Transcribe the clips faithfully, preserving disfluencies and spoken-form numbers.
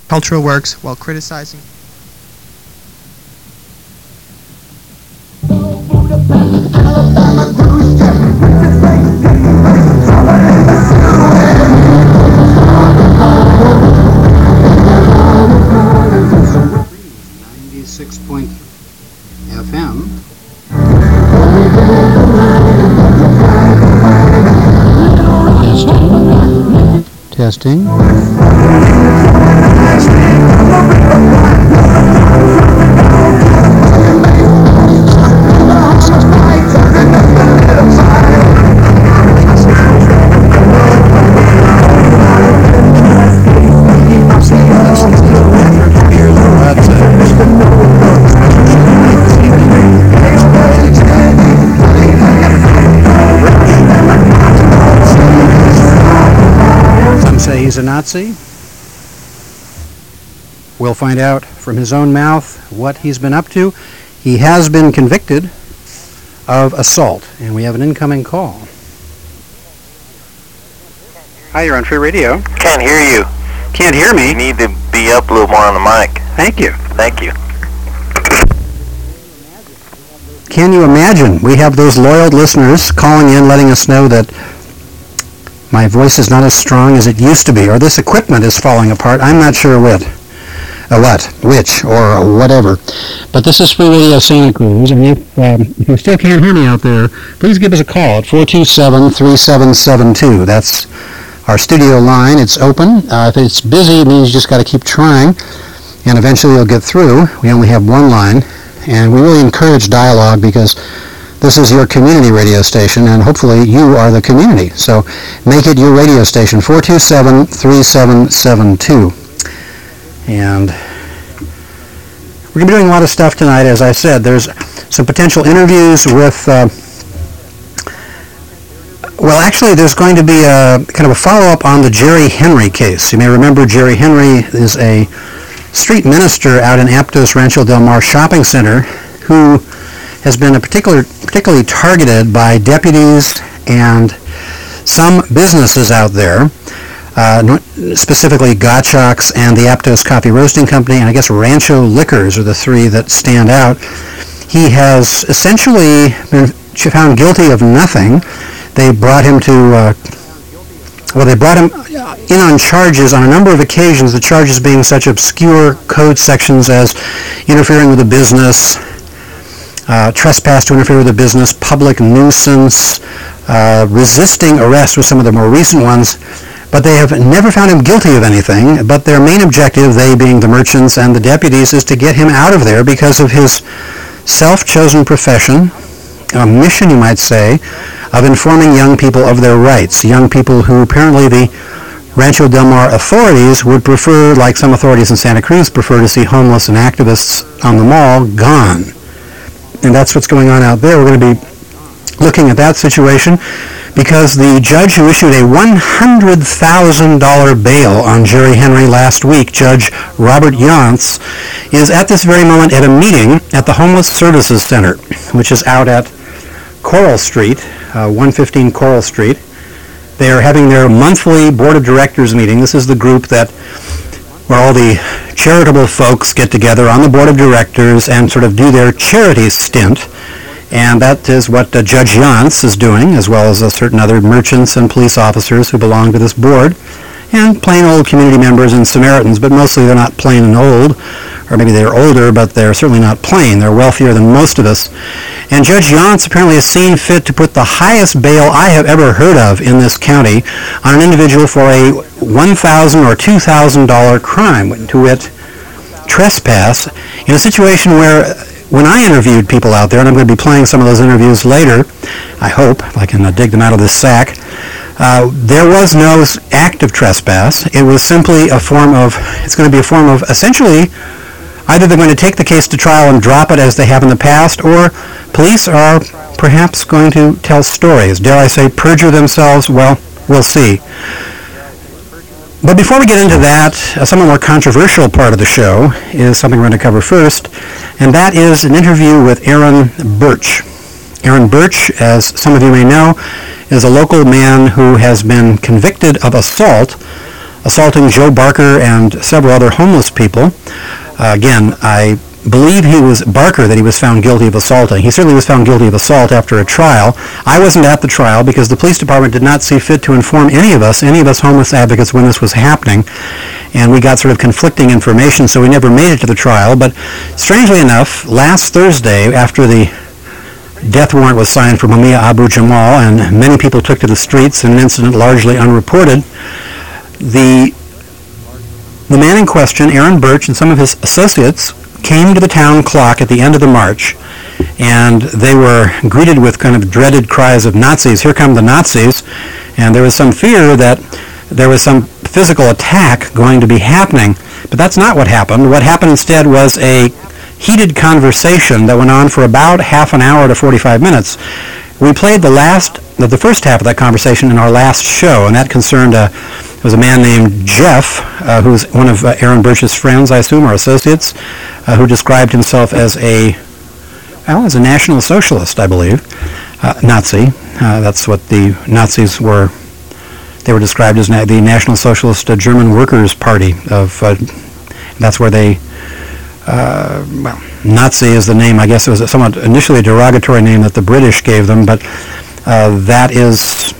cultural works while criticizing. ninety-six point F M. Testing. He's a Nazi. We'll find out from his own mouth what he's been up to. He has been convicted of assault, and we have an incoming call. Hi, you're on Free Radio. Can't hear you. Can't hear me? You need to be up a little more on the mic. Thank you. Thank you. Can you imagine? We have those loyal listeners calling in, letting us know that my voice is not as strong as it used to be, or this equipment is falling apart. I'm not sure what, uh, what, which, or whatever. But this is Free Radio Santa Cruz, and if, um, if you still can't hear me out there, please give us a call at four two seven, three seven seven two. That's our studio line. It's open. Uh, if it's busy, it means you just got to keep trying, and eventually you'll get through. We only have one line, and we really encourage dialogue because this is your community radio station, and hopefully you are the community. So make it your radio station, four two seven, three seven seven two. And we're going to be doing a lot of stuff tonight, as I said. There's some potential interviews with, uh, well, actually, there's going to be a kind of a follow-up on the Jerry Henry case. You may remember Jerry Henry is a street minister out in Aptos Rancho Del Mar Shopping Center who has been a particular, particularly targeted by deputies and some businesses out there, uh, specifically Gottschalk's and the Aptos Coffee Roasting Company, and I guess Rancho Liquors are the three that stand out. He has essentially been found guilty of nothing. They brought him to, uh, well, they brought him in on charges on a number of occasions, the charges being such obscure code sections as interfering with a business, Uh, trespass to interfere with a business, public nuisance, uh, resisting arrest with some of the more recent ones, but they have never found him guilty of anything. But their main objective, they being the merchants and the deputies, is to get him out of there because of his self-chosen profession, a mission, you might say, of informing young people of their rights, young people who apparently the Rancho Del Mar authorities would prefer, like some authorities in Santa Cruz, prefer to see homeless and activists on the mall gone. And that's what's going on out there. We're going to be looking at that situation because the judge who issued a one hundred thousand dollars bail on Jerry Henry last week, Judge Robert Yance, is at this very moment at a meeting at the Homeless Services Center, which is out at Coral Street, uh, one fifteen Coral Street. They are having their monthly Board of Directors meeting. This is the group that where all the charitable folks get together on the Board of Directors and sort of do their charity stint. And that is what uh, Judge Yance is doing, as well as uh, certain other merchants and police officers who belong to this board, and plain old community members and Samaritans, but mostly they're not plain and old, or maybe they're older, but they're certainly not plain. They're wealthier than most of us. And Judge Yance apparently has seen fit to put the highest bail I have ever heard of in this county on an individual for a one thousand dollars or two thousand dollars crime, to wit, trespass, in a situation where when I interviewed people out there, and I'm going to be playing some of those interviews later, I hope, if I can uh, dig them out of this sack, uh, there was no act of trespass. It was simply a form of, it's going to be a form of essentially either they're going to take the case to trial and drop it as they have in the past, or police are perhaps going to tell stories. Dare I say perjure themselves? Well, we'll see. But before we get into that, a somewhat more controversial part of the show is something we're going to cover first, and that is an interview with Aaron Birch. Aaron Birch, as some of you may know, is a local man who has been convicted of assault assaulting Joe Barker and several other homeless people. Uh, again, I believe he was Barker that he was found guilty of assaulting. He certainly was found guilty of assault after a trial. I wasn't at the trial because the police department did not see fit to inform any of us, any of us homeless advocates, when this was happening. And we got sort of conflicting information, so we never made it to the trial. But strangely enough, last Thursday, after the death warrant was signed for Mumia Abu Jamal and many people took to the streets in an incident largely unreported, the the man in question, Aaron Burch, and some of his associates came to the town clock at the end of the march, and they were greeted with kind of dreaded cries of Nazis, here come the Nazis, and there was some fear that there was some physical attack going to be happening, but that's not what happened. What happened instead was a heated conversation that went on for about half an hour to forty-five minutes. We played the last, the first half of that conversation in our last show, and that concerned a, it was a man named Jeff, uh, who's one of uh, Aaron Burch's friends, I assume, or associates, uh, who described himself as a, well, as a National Socialist, I believe, uh, Nazi. Uh, that's what the Nazis were. They were described as na- the National Socialist uh, German Workers' Party. Of uh, that's where they. Uh, well, Nazi is the name. I guess it was a somewhat initially a derogatory name that the British gave them, but uh, that is,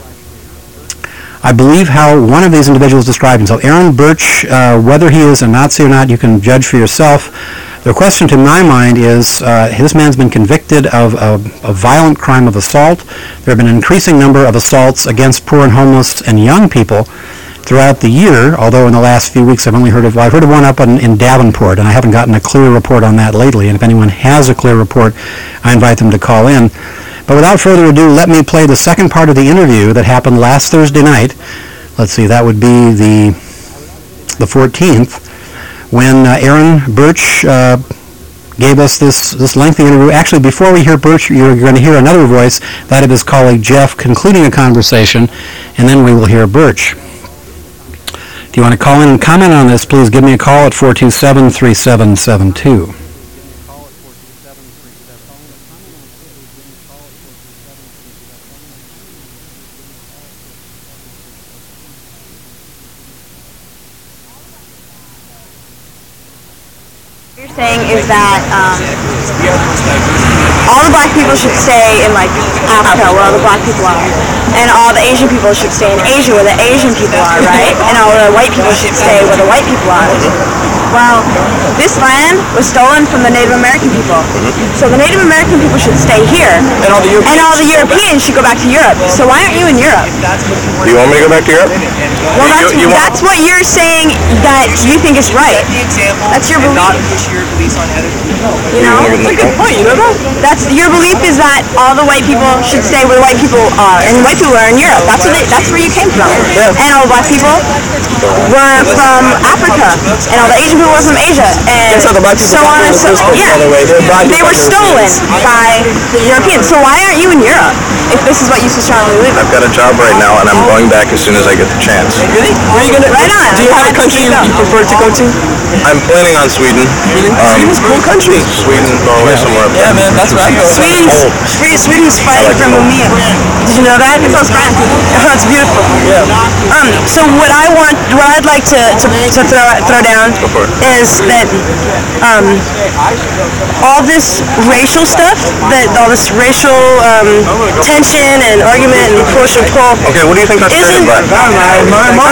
I believe, how one of these individuals described himself. Aaron Burch, uh, whether he is a Nazi or not, you can judge for yourself. The question to my mind is, uh, this man's been convicted of a, a violent crime of assault. There have been an increasing number of assaults against poor and homeless and young people throughout the year, although in the last few weeks I've only heard of, well, I've heard of one up in, in Davenport, and I haven't gotten a clear report on that lately, and if anyone has a clear report, I invite them to call in. But without further ado, let me play the second part of the interview that happened last Thursday night. Let's see, that would be the, the fourteenth, when uh, Aaron Burch uh, gave us this, this lengthy interview. Actually, before we hear Burch, you're going to hear another voice, that of his colleague Jeff, concluding a conversation, and then we will hear Burch. If you want to call in and comment on this, please give me a call at four two seven, three seven seven two. What you're saying is that um, all the black people should stay in like Africa, where all the black people are, and all the Asian people should stay in Asia, where the Asian people are, right? And all the white people should stay where the white people are. Well, this land was stolen from the Native American people, so the Native American people should stay here, And all the Europeans, and all the Europeans should go back to Europe. So why aren't you in Europe? Do you want me to go back to Europe? Well, that's, You- you want- that's what you're saying that you think is right. That's your belief. You know? That's a good point, you know that? That's, your belief is that all the white people should stay where the white people are, and white people are in Europe. That's what they, that's where you came from. And all the black people were from Africa, and all the Asian people were from Asia, and That's how the black people so got on and rid of so this book, yeah. by the way. They're black They people were got stolen Europeans. by the Europeans. So why aren't you in Europe if this is what you so strongly believe in? I've got a job right now, and I'm going back as soon as I get the chance. Really? Where are you gonna? Right on. Do you have a country you, you prefer to go to? I'm planning on Sweden. Um, Sweden's a cool country. Sweden, Norway, somewhere up there. Yeah, man, that's where I go. Sweden's, Sweden, Sweden's fighting from Mumia. Did you know that? It's so grand. Oh, it's beautiful. Yeah. Um, so what I want, what I'd like to, to, to throw throw down for it. is that um, all this racial stuff, that all this racial um, tension and argument and push and pull. Okay, what do you think that's Isn't- created by?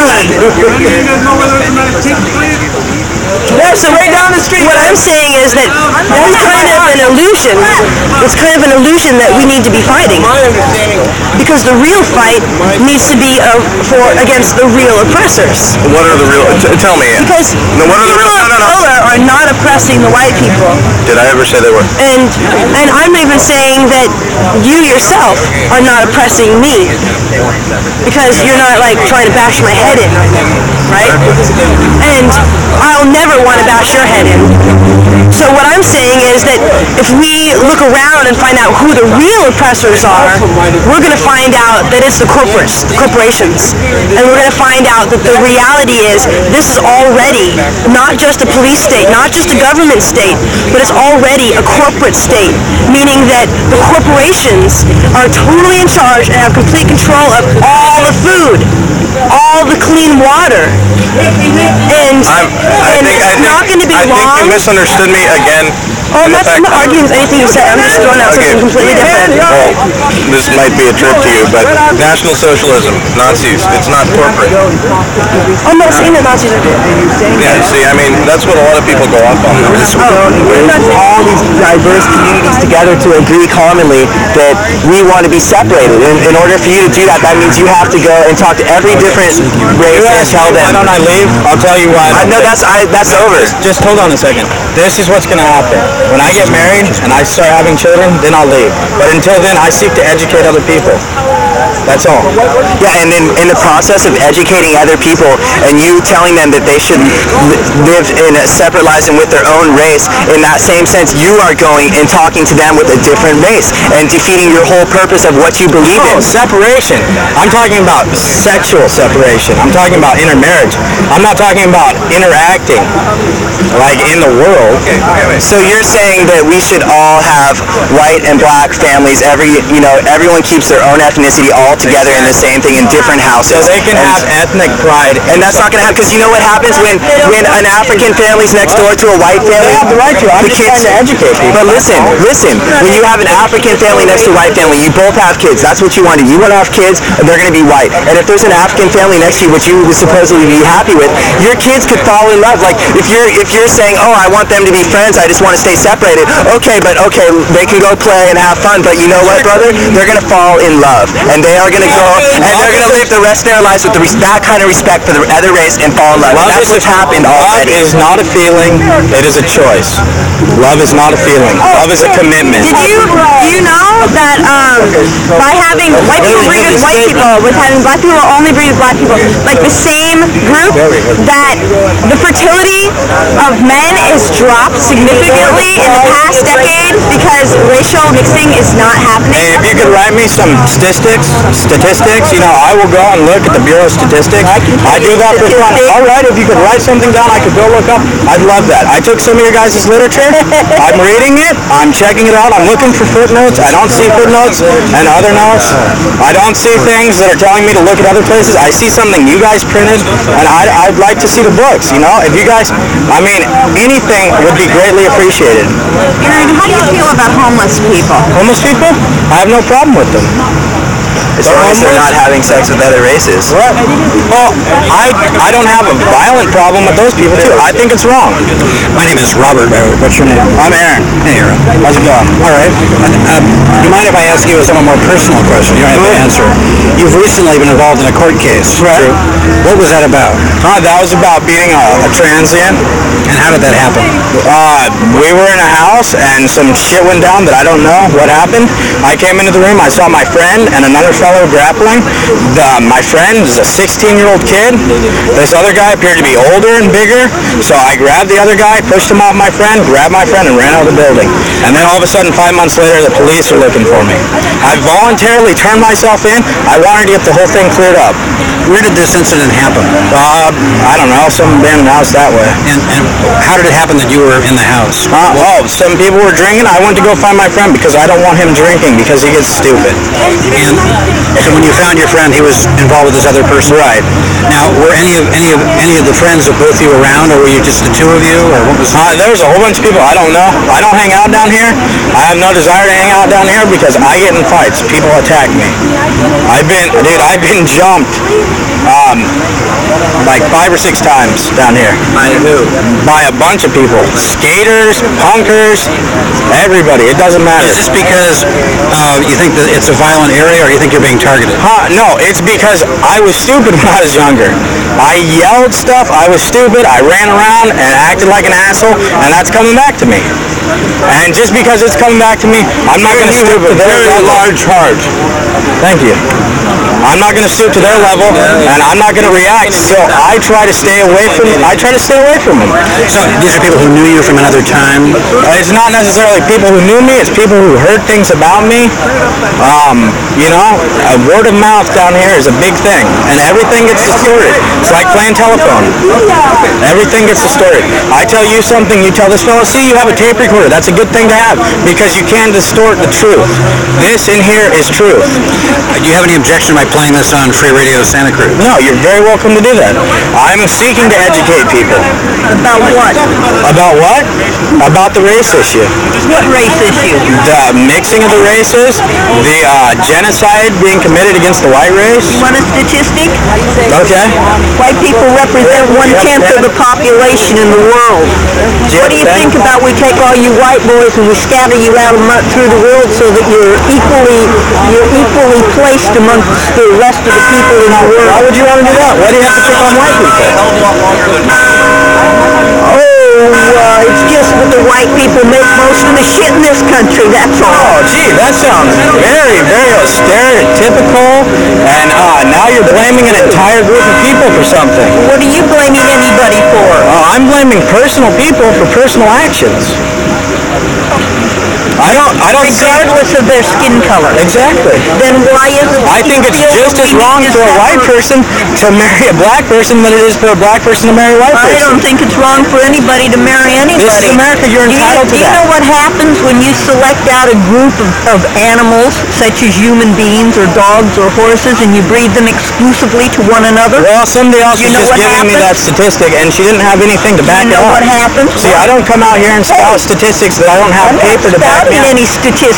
Yeah, so right down the street. What I'm saying is that that's kind of an illusion. It's kind of an illusion that we need to be fighting, My understanding. because the real fight needs to be uh, for against the real oppressors. What are the real? T- tell me. Because No, what are the people real- no, of no, no. color are not oppressing the white people, Did I ever say they were? and and I'm even saying that you yourself are not oppressing me, because you're not like trying to bash my head in, right? And I'll never want to bash your head in. So what I'm saying is that if we look around and find out who the real oppressors are, we're going to find out that it's the corporates, the corporations. And we're going to find out that the reality is this is already not just a police state, not just a government state, but it's already a corporate state, meaning that the corporations are totally in charge and have complete control of all the food, all the clean water, And, I'm, I and think, it's I think, not going to be I long. think you misunderstood me again. Oh, I'm in the not, fact I'm not that- arguing with anything you said. I'm just throwing out Okay. something completely different. Well, this might be a trip to you, but National Socialism, Nazis, it's not corporate. I'm not saying that Nazis are good. Yeah, see, I mean, that's what a lot of people go off on. all these diverse communities together to agree commonly that we want to be separated. In, in order for you to do that, that means you have to go and talk to every different race and tell them. Why don't I leave? I'll tell you why. I, no, that's I, that's over. Just hold on a second. This is what's going to happen. When I get married and I start having children, then I'll leave. But until then, I seek to educate other people. That's all. Yeah, and then in the process of educating other people and you telling them that they should li- live in a separate lives and with their own race, in that same sense, you are going and talking to them with a different race and defeating your whole purpose of what you believe Oh, in. separation. I'm talking about sexual separation. I'm talking about intermarriage. I'm not talking about interacting like in the world. So you're saying that we should all have white and black families, every, you know, everyone keeps their own ethnicity all together in the same thing in different houses. So they can And- have ethnic pride. And that's not going to happen because you know what happens when when an African family's next door to a white family. They have the right to. I'm the just kids, trying to educate people. But listen, listen. When you have an African family next to a white family, you both have kids. That's what you wanted. You want to have kids, and they're going to be white. And if there's an African family next to you, which you would supposedly be happy with, your kids could fall in love. Like if you're if you're saying, oh, I want them to be friends, I just want to stay separated. Okay, but okay, they can go play and have fun. But you know what, brother? They're going to fall in love, and they are going to go and they're going to live the rest of their lives with the res- that kind of respect for the other race and fall in love. Love That's is what's a- happened Love already. is not a feeling. It is a choice. Love is not a feeling. Love is a commitment. Did you do you know that um, by having white people breed with white people, with having black people only breed with black people, like the same group, that the fertility of men is dropped significantly in the past decade because racial mixing is not happening? Hey, if you could write me some statistics, statistics, you know, I will go and look at the Bureau of Statistics. I do that for fun. All right, if you could write something down, I could go look up. I'd love that. I took some of your guys' literature. I'm reading it. I'm checking it out. I'm looking for footnotes. I don't see footnotes and other notes. I don't see things that are telling me to look at other places. I see something you guys printed, and I'd, I'd like to see the books, you know? If you guys, I mean, anything would be greatly appreciated. Aaron, how do you feel about homeless people? Homeless people? I have no problem with them. As long as they're not having sex with other races. Right. Well, I I don't have a violent problem with those people too. I think it's wrong. My name is Robert. Uh, What's your name? I'm Aaron. Hey, Aaron. How's it going? All right. Uh, do you mind if I ask you a somewhat more personal question? You don't have to answer. You've recently been involved in a court case. Right. True. What was that about? Uh, that was about beating a, a transient. And how did that happen? Uh, we were in a house and some shit went down that I don't know what happened. I came into the room. I saw my friend and another fellow grappling. The, my friend is a sixteen-year-old kid. This other guy appeared to be older and bigger. So I grabbed the other guy, pushed him off my friend, grabbed my friend, and ran out of the building. And then all of a sudden, five months later, the police are looking for me. I voluntarily turned myself in. I wanted to get the whole thing cleared up. Where did this incident happen? Uh, I don't know, some abandoned house that way. And, and how did it happen that you were in the house? Uh, well, some people were drinking. I went to go find my friend because I don't want him drinking because he gets stupid. And so when you found your friend, he was involved with this other person? Right. Now, were any of any of any of the friends of both you around, or were you just the two of you, or what was? Uh, there was a whole bunch of people. I don't know. I don't hang out down here. I have no desire to hang out down here because I get in fights. People attack me. I've been, dude, I've been jumped um, like five or six times down here. By who? By a bunch of people. Skaters, punkers, everybody. It doesn't matter. Is this because uh, you think that it's a violent area, or you think you're being targeted? Huh, no, it's because I was stupid when I was younger. I yelled stuff, I was stupid, I ran around and acted like an asshole, and that's coming back to me. And just because it's coming back to me, I'm not going to stoop to their level. Large heart. Thank you. I'm not going to stoop to their level, and I'm not going to react. So I try to stay away from. I try to stay away from them. So these are people who knew you from another time. Uh, It's not necessarily people who knew me. It's people who heard things about me. Um, you know, a word of mouth down here is a big thing, and everything gets distorted. It's like playing telephone. Everything gets distorted. I tell you something, you tell this fellow, see, you have a tape recorder. That's a good thing to have because you can distort the truth. This in here is truth. Do you have any objection to my playing this on Free Radio Santa Cruz. No, you're very welcome to do that. I'm seeking to educate people. About what? About what? About the race issue. What race issue? The mixing of the races, the uh, genocide being committed against the white race. You want a statistic? Okay. White people represent one-tenth of the population in the world. What do you think about we take all you white boys and we scatter you out amo- through the world so that you're equally you're equally placed amongst the rest of the people in the world? Why would you want to do that? Why do you have to pick on white people? Oh, uh, it's just that the white people make most of the shit in this country, that's all. Oh, gee, that sounds very, very stereotypical, and uh, now you're blaming an entire group of people for something. What are you blaming anybody for? Uh, I'm blaming personal people for personal actions. I don't, I don't see... Regardless of their skin color. Exactly. Then why is it... I think it's just as wrong for a white person to marry a black person than it is for a black person to marry a white person. I don't think it's wrong for anybody to marry anybody. This is America. You're entitled you, to do that. You know what happens when you select out a group of, of animals, such as human beings or dogs or horses, and you breed them exclusively to one another? Well, somebody else you was know just giving happens? me that statistic, and she didn't have anything to back you know it up. what happens? See, I don't come out here and spout statistics that I don't have I'm paper to back not me up. any statistics.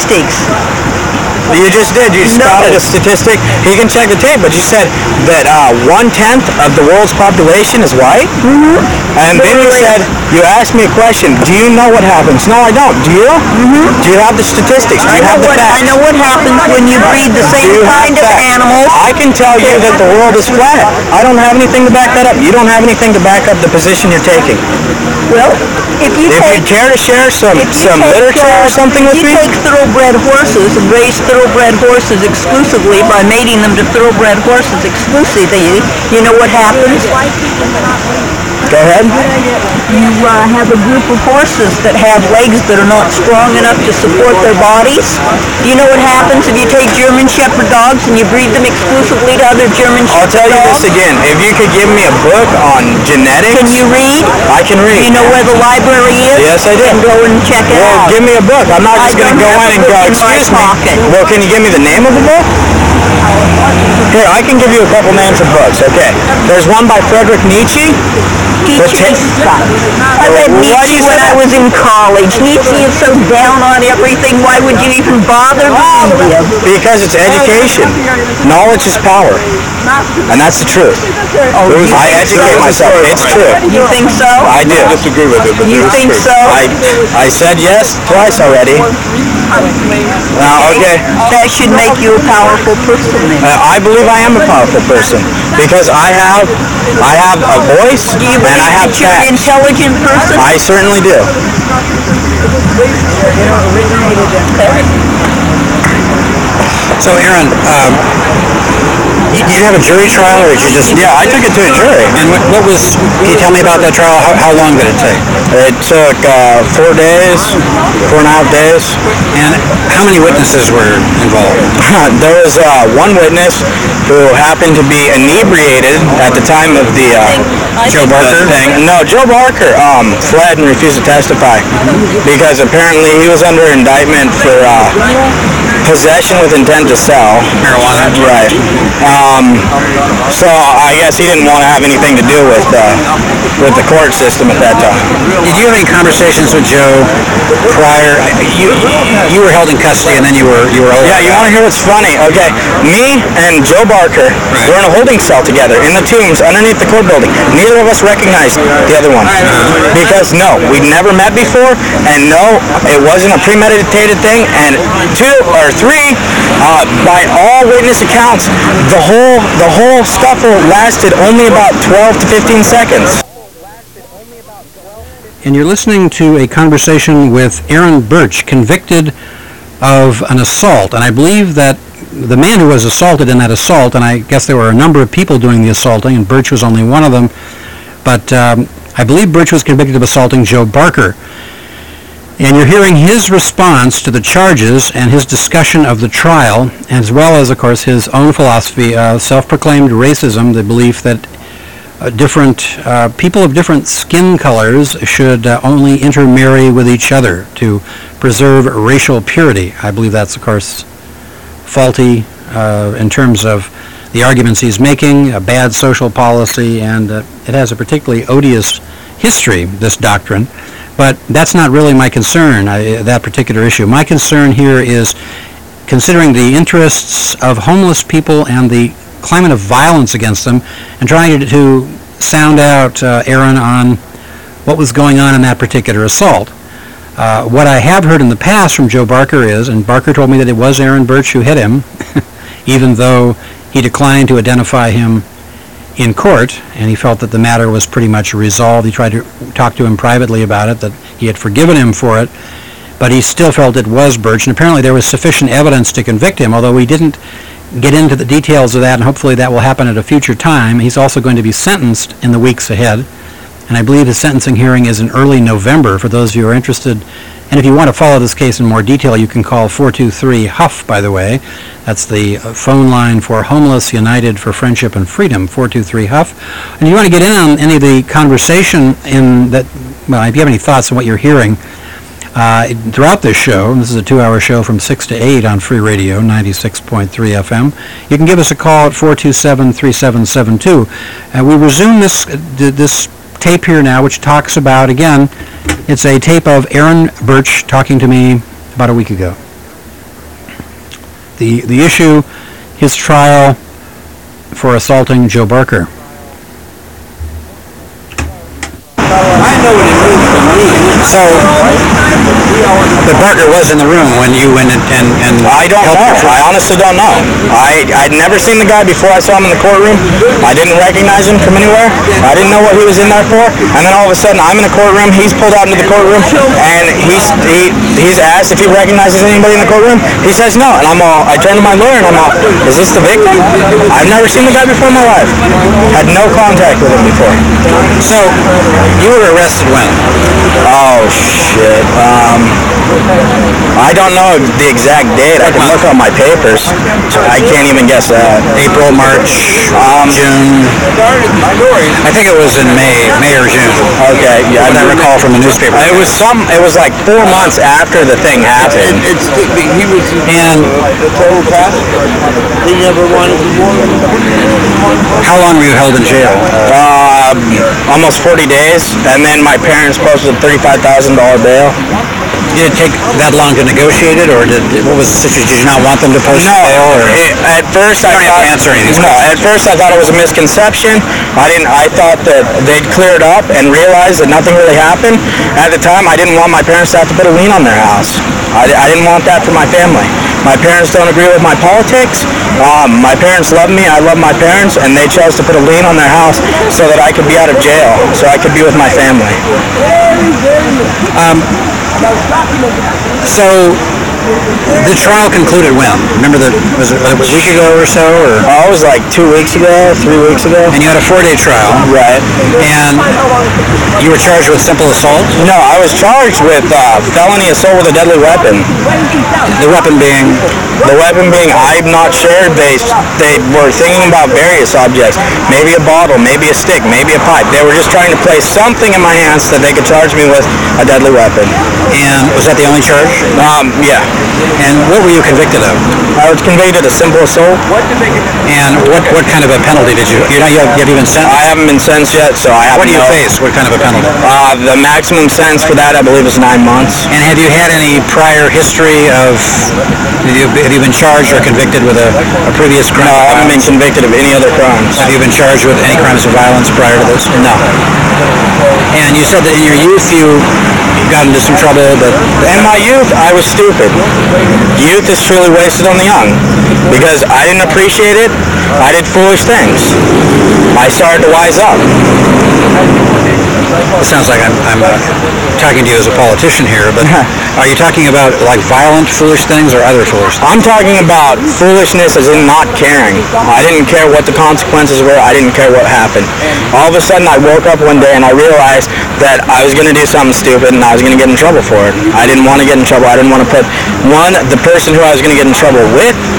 You just did. You No. spouted a statistic. He can check the tape, but you said that uh, one-tenth of the world's population is white? Mm-hmm. And then you Literally. said, you asked me a question, do you know what happens? No, I don't. Do you? Mm-hmm. Do you have the statistics? Do I you know have the what facts? I know what happens when you breed the Do same you have kind of facts? animals. I can tell you that the world is flat. I don't have anything to back that up. You don't have anything to back up the position you're taking. Well, if you If take you care to share some, If you some take, literature uh, or something with if me, you take thoroughbred horses and raise thoroughbred horses exclusively by mating them to thoroughbred horses exclusively, you know what happens? go ahead. You uh, have a group of horses that have legs that are not strong enough to support their bodies. Do you know what happens if you take German Shepherd dogs and you breed them exclusively to other German I'll Shepherd tell you dogs? this again. If you could give me a book on genetics, Can you read? I can Do read. you know where the library is? Yes, I do. And go and check it Well, out. give me a book. I'm not I just going to don't go have in and a go, book in my excuse me. pocket. Well, can you give me the name of the book? Here, I can give you a couple names of books, okay. There's one by Friedrich Nietzsche. Nietzsche ta- sucks. I read Why do Nietzsche you when say I that? was in college. Nietzsche is so down on everything. Why would you even bother reading him? Because it's education. Knowledge is power. And that's the truth. Oh, you I think educate so? myself. It's true. You think so? I do. I disagree with it, but You it is think true. so? I, I said yes twice already. Now, okay. That should make you a powerful person then. Uh, I believe I am a powerful person because I have I have a voice Do you and believe I have that you're an facts. intelligent person? I certainly do. So, Aaron, um, you, you have a jury trial, or did you just... Yeah, I took it to a jury. And what, what was... Can you tell me about that trial? How, how long did it take? It took uh, four days, four and a half days. And how many witnesses were involved? There was uh, one witness who happened to be inebriated at the time of the uh, Joe Barker? thing. No, Joe Barker um, fled and refused to testify because apparently he was under indictment for uh, possession with intent to sell Marijuana? Right. Um, so I guess he didn't want to have anything to do with uh, with the court system at that time. Did you have any conversations with Joe prior? You you were held in custody, and then you were you were over. Yeah, you want to hear what's funny? Okay, me and Joe Barker Right. were in a holding cell together in the tombs underneath the court building. Neither of us recognized the other one because no, we'd never met before, and no, it wasn't a premeditated thing. And two or three, uh, by all witness accounts, the whole the whole scuffle lasted only about twelve to fifteen seconds. And you're listening to a conversation with Aaron Birch, convicted of an assault. And I believe that the man who was assaulted in that assault, and I guess there were a number of people doing the assaulting, and Birch was only one of them, but um, I believe Birch was convicted of assaulting Joe Barker. And you're hearing his response to the charges and his discussion of the trial, as well as, of course, his own philosophy of self-proclaimed racism, the belief that uh, different uh, people of different skin colors should uh, only intermarry with each other to preserve racial purity. I believe that's, of course, faulty uh, in terms of the arguments he's making, a bad social policy, and uh, it has a particularly odious history, this doctrine. But that's not really my concern, I, that particular issue. My concern here is considering the interests of homeless people and the climate of violence against them, and trying to, to sound out uh, Aaron on what was going on in that particular assault. Uh, what I have heard in the past from Joe Barker is, and Barker told me that it was Aaron Birch who hit him, even though he declined to identify him in court, and he felt that the matter was pretty much resolved. He tried to talk to him privately about it, that he had forgiven him for it, but he still felt it was Birch, and apparently there was sufficient evidence to convict him, although he didn't get into the details of that, and hopefully that will happen at a future time. He's also going to be sentenced in the weeks ahead, and I believe his sentencing hearing is in early November for those of you who are interested. And if you want to follow this case in more detail, you can call four two three HUF, by the way. That's the phone line for Homeless United for Friendship and Freedom, four two three HUF. And if you want to get in on any of the conversation in that, well, if you have any thoughts on what you're hearing uh, throughout this show, and this is a two-hour show from six to eight on Free Radio, ninety-six point three F M, you can give us a call at four two seven, three seven seven two. Uh, we resume this this tape here now, which talks about, again, it's a tape of Aaron Birch talking to me about a week ago. The the issue, his trial for assaulting Joe Barker. I know what it means to me. So, but Barker was in the room when you went and, and, and I don't know. I honestly don't know. I, I'd never seen the guy before I saw him in the courtroom. I didn't recognize him from anywhere. I didn't know what he was in there for. And then all of a sudden, I'm in the courtroom. He's pulled out into the courtroom, and he's he, he's asked if he recognizes anybody in the courtroom. He says no. And I'm all, I turn to my lawyer, and I'm all, is this the victim? I've never seen the guy before in my life. Had no contact with him before. So, you were arrested when? Oh, shit. Um, I don't know the exact date. I can look on my papers. I can't even guess that. April, March, Um, June? I think it was in May, May or June. Okay, yeah. I recall from the newspaper. It was some. It was like four months after the thing happened. It's, he was And the total pass. He never wanted to work. how long were you held in jail? Uh, almost forty days, and then my parents posted a thirty-five thousand dollars bail. Did it take that long to negotiate it, or did what was the situation? Did you not want them to post No, bail? Or? it, at first I You don't have thought, to answer any of these no, questions. at first I thought it was a misconception. I didn't. I thought that they'd cleared up and realized that nothing really happened. At the time, I didn't want my parents to have to put a lien on their house. I, I didn't want that for my family. My parents don't agree with my politics. Um, my parents love me. I love my parents, and they chose to put a lien on their house so that I could be out of jail, so I could be with my family. Um, so the trial concluded when? Remember that was it a week ago or so, or? Oh, it was like two weeks ago, three weeks ago. And you had a four-day trial, Right. and you were charged with simple assault. No, I was charged with uh, felony assault with a deadly weapon. The weapon being The weapon being, I'm not sure. They they were thinking about various objects. Maybe a bottle, maybe a stick, maybe a pipe. They were just trying to place something in my hands that they could charge me with a deadly weapon. And was that the only charge? Um, yeah. And what were you convicted of? I was convicted of simple assault. And what what kind of a penalty did you? You're not you have, you haven't even sentenced. I haven't been sentenced yet, so I haven't. What do you know. face? What kind of a penalty? Uh, the maximum sentence for that, I believe, is nine months. And have you had any prior history of? Have you, have you been charged or convicted with a, a previous crime? No, I haven't been convicted of any other crimes. Have you been charged with any crimes of violence prior to this? No. And you said that in your youth you got into some trouble, but In my youth, I was stupid. Youth is truly wasted on the young because I didn't appreciate it. I did foolish things. I started to wise up. it sounds like I'm, I'm uh, talking to you as a politician here, but are you talking about like violent, foolish things or other foolish things? I'm talking about foolishness as in not caring. I didn't care what the consequences were. I didn't care what happened. All of a sudden, I woke up one day and I realized that I was going to do something stupid and I was going to get in trouble for it. I didn't want to get in trouble. I didn't want to put, one, the person who I was going to get in trouble with,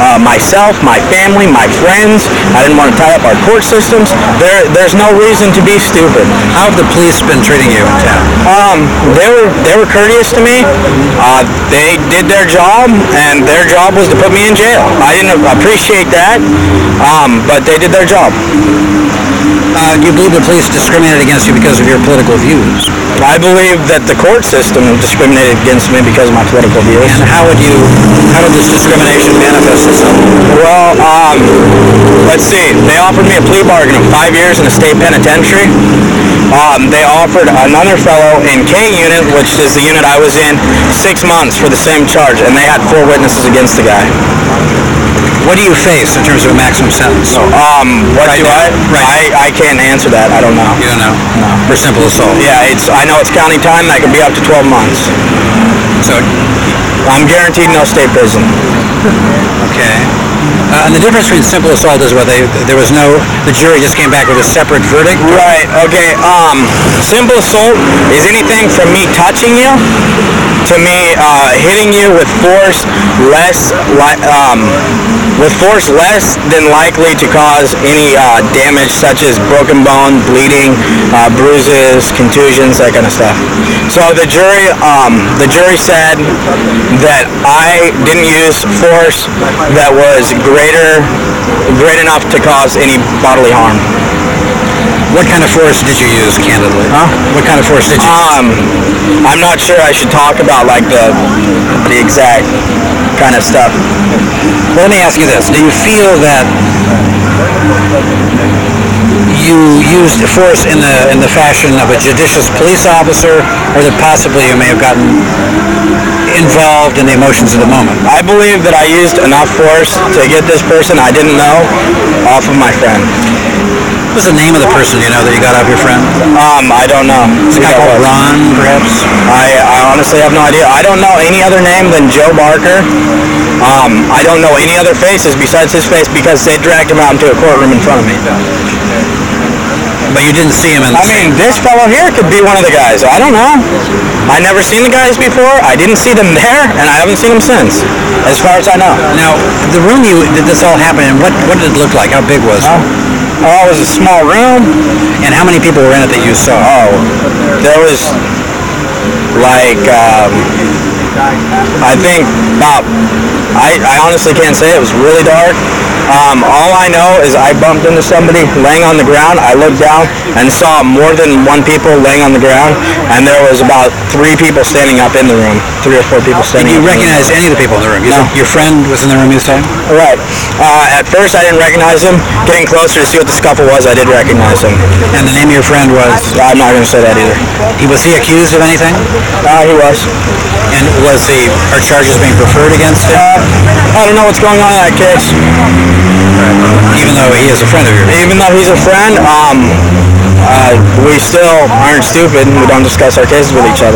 uh, myself, my family, my friends. I didn't want to tie up our court systems. There, there's no reason to be stupid. How have the police been treating you in town? Um, they were they were courteous to me. Uh, they did their job, and their job was to put me in jail. I didn't appreciate that, um, but they did their job. Uh, do you believe the police discriminated against you because of your political views? I believe that the court system discriminated against me because of my political views. And how would you, how did this discrimination manifest itself? Well, um, let's see. They offered me a plea bargain of five years in a state penitentiary. Um, they offered another fellow in K unit, which is the unit I was in, six months for the same charge, and they had four witnesses against the guy. What do you face in terms of a maximum sentence? Um, what Right do now? I? Right. I? I can't answer that. I don't know. You don't know? No. For simple assault? Yeah, it's. I know it's county time. That could be up to twelve months. So, I'm guaranteed no state prison. okay. Uh, and the difference between simple assault is what they, there was no, the jury just came back with a separate verdict? Right. Okay. Um, simple assault is anything from me touching you to me uh, hitting you with force less li- um, with force less than likely to cause any uh, damage, such as broken bone, bleeding, uh, bruises, contusions, that kind of stuff. So the jury, um, the jury said that I didn't use force that was greater, great enough to cause any bodily harm. What kind of force did you use, candidly? Huh? What kind of force did you use? Um, I'm not sure I should talk about like the the exact kind of stuff. Well, let me ask you this. Do you feel that you used force in the in the fashion of a judicious police officer, or that possibly you may have gotten involved in the emotions of the moment? I believe that I used enough force to get this person I didn't know off of my friend. What was the name of the person, you know, that you got off your friend? Um, I don't know. Is it a guy called Ron, perhaps? I, I honestly have no idea. I don't know any other name than Joe Barker. Um, I don't know any other faces besides his face because they dragged him out into a courtroom in front of me. But you didn't see him in the I mean, this fellow here could be one of the guys. I don't know. I never seen the guys before. I didn't see them there, and I haven't seen them since, as far as I know. Now, the room you did this all happen in, what, what did it look like? How big was it? Oh, it was a small room. And how many people were in it that you saw? Oh, there was like, um, I think about, I, I honestly can't say. It was really dark. Um, all I know is I bumped into somebody laying on the ground. I looked down and saw more than one people laying on the ground, and there was about three people standing up in the room, three or four people Did standing you up in the room. recognize any of the people in the room? You No. said your friend was in the room you saw? Right. Uh, at first, I didn't recognize him. Getting closer to see what the scuffle was, I did recognize him. And the name of your friend was? I'm not going to say that either. He, was he accused of anything? Uh, he was. And was he, are charges being preferred against him? Uh, I don't know what's going on in that case. Even though he is a friend of yours? Even though he's a friend, um, uh, we still aren't stupid and we don't discuss our cases with each other.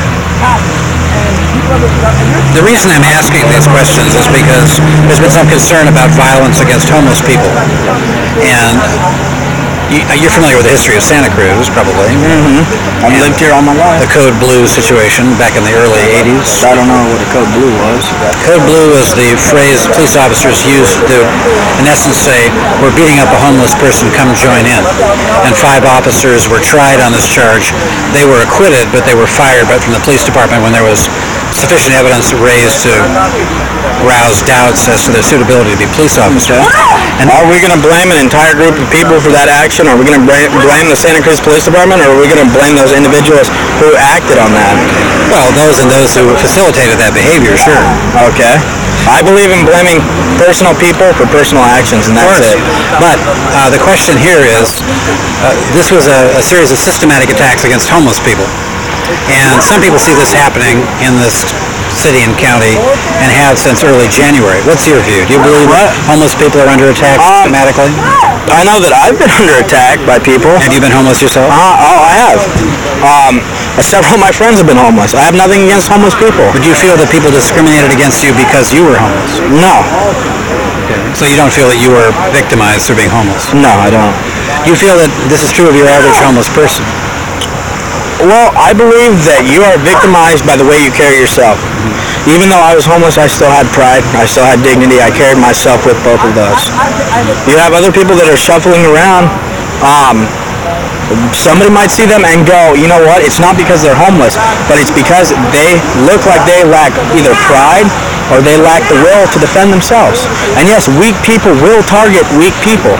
The reason I'm asking these questions is because there's been some concern about violence against homeless people. And you, you're familiar with the history of Santa Cruz, probably. Mm-hmm. I've lived here all my life. The Code Blue situation back in the early eighties. I don't know what a Code Blue was. Code Blue is the phrase police officers used to, in essence, say, we're beating up a homeless person, come join in. And five officers were tried on this charge. They were acquitted, but they were fired but from the police department when there was sufficient evidence raised to rouse doubts as to their suitability to be police officers. And are we going to blame an entire group of people for that action? Are we going to blame the Santa Cruz Police Department, or are we going to blame those individuals who acted on that? Well, those and those who facilitated that behavior, sure. Okay. I believe in blaming personal people for personal actions, and that's it. But uh, the question here is, uh, this was a, a series of systematic attacks against homeless people. And some people see this happening in this city and county and have since early January. What's your view? Do you believe that homeless people are under attack Um, systematically? I know that I've been under attack by people. Have you been homeless yourself? Uh, oh, I have. Um, several of my friends have been homeless. I have nothing against homeless people. Would you feel that people discriminated against you because you were homeless? No. So you don't feel that you were victimized for being homeless? No, I don't. Do you feel that this is true of your average homeless person? Well, I believe that you are victimized by the way you carry yourself. even though I was homeless, I still had pride. I still had dignity. I carried myself with both of those. You have other people that are shuffling around. Um, somebody might see them and go, you know what, it's not because they're homeless, but it's because they look like they lack either pride or they lack the will to defend themselves. And yes, weak people will target weak people.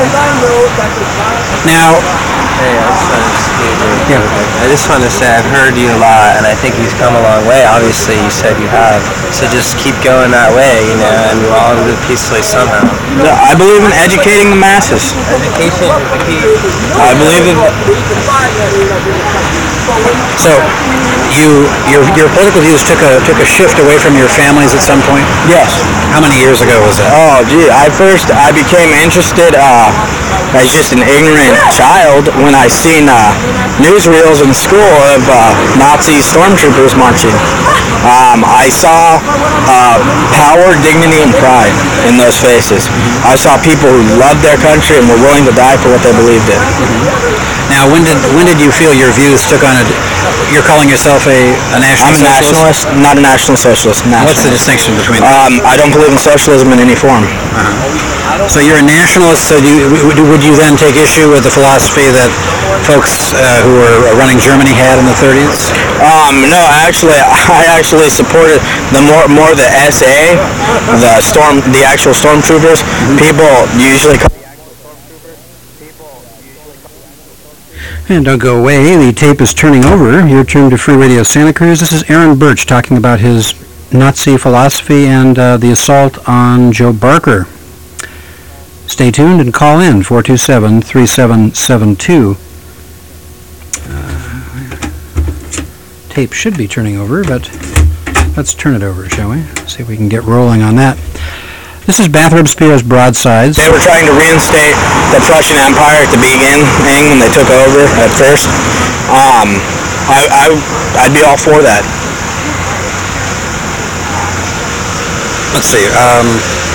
Now, Hey, I just want to yeah. I just want to say I've heard you a lot, and I think you've come a long way. Obviously, you said you have. So just keep going that way, you know, and we'll all live peacefully somehow. I believe in educating the masses. Education is the key. I believe in... So, you your your political views took a took a shift away from your families at some point? Yes. How many years ago was that? Oh, gee, I first I became interested uh, as just an ignorant child when I seen uh, newsreels in school of uh, Nazi stormtroopers marching. Um, I saw uh, power, dignity, and pride in those faces. I saw people who loved their country and were willing to die for what they believed in. Now, when did when did you feel your views took on a? You're calling yourself a, a national I'm a socialist? nationalist, not a national socialist. Nationalist. What's the distinction between them? Um, I don't believe in socialism in any form. Uh-huh. So you're a nationalist. So do you, would, would you then take issue with the philosophy that folks uh, who were running Germany had in the thirties? Um, no, actually, I actually supported the more more the S A, the storm, the actual stormtroopers. Mm-hmm. People usually. Call And don't go away. The tape is turning over. You're tuned to Free Radio Santa Cruz. This is Aaron Birch talking about his Nazi philosophy and uh, the assault on Joe Barker. Stay tuned and call in four two seven, three seven seven two. Uh, tape should be turning over, but let's turn it over, shall we? See if we can get rolling on that. This is Bathrop Spear's Broadsides. They were trying to reinstate the Prussian Empire at the beginning when they took over at first. Um, I, I, I'd be all for that. Let's see. Um,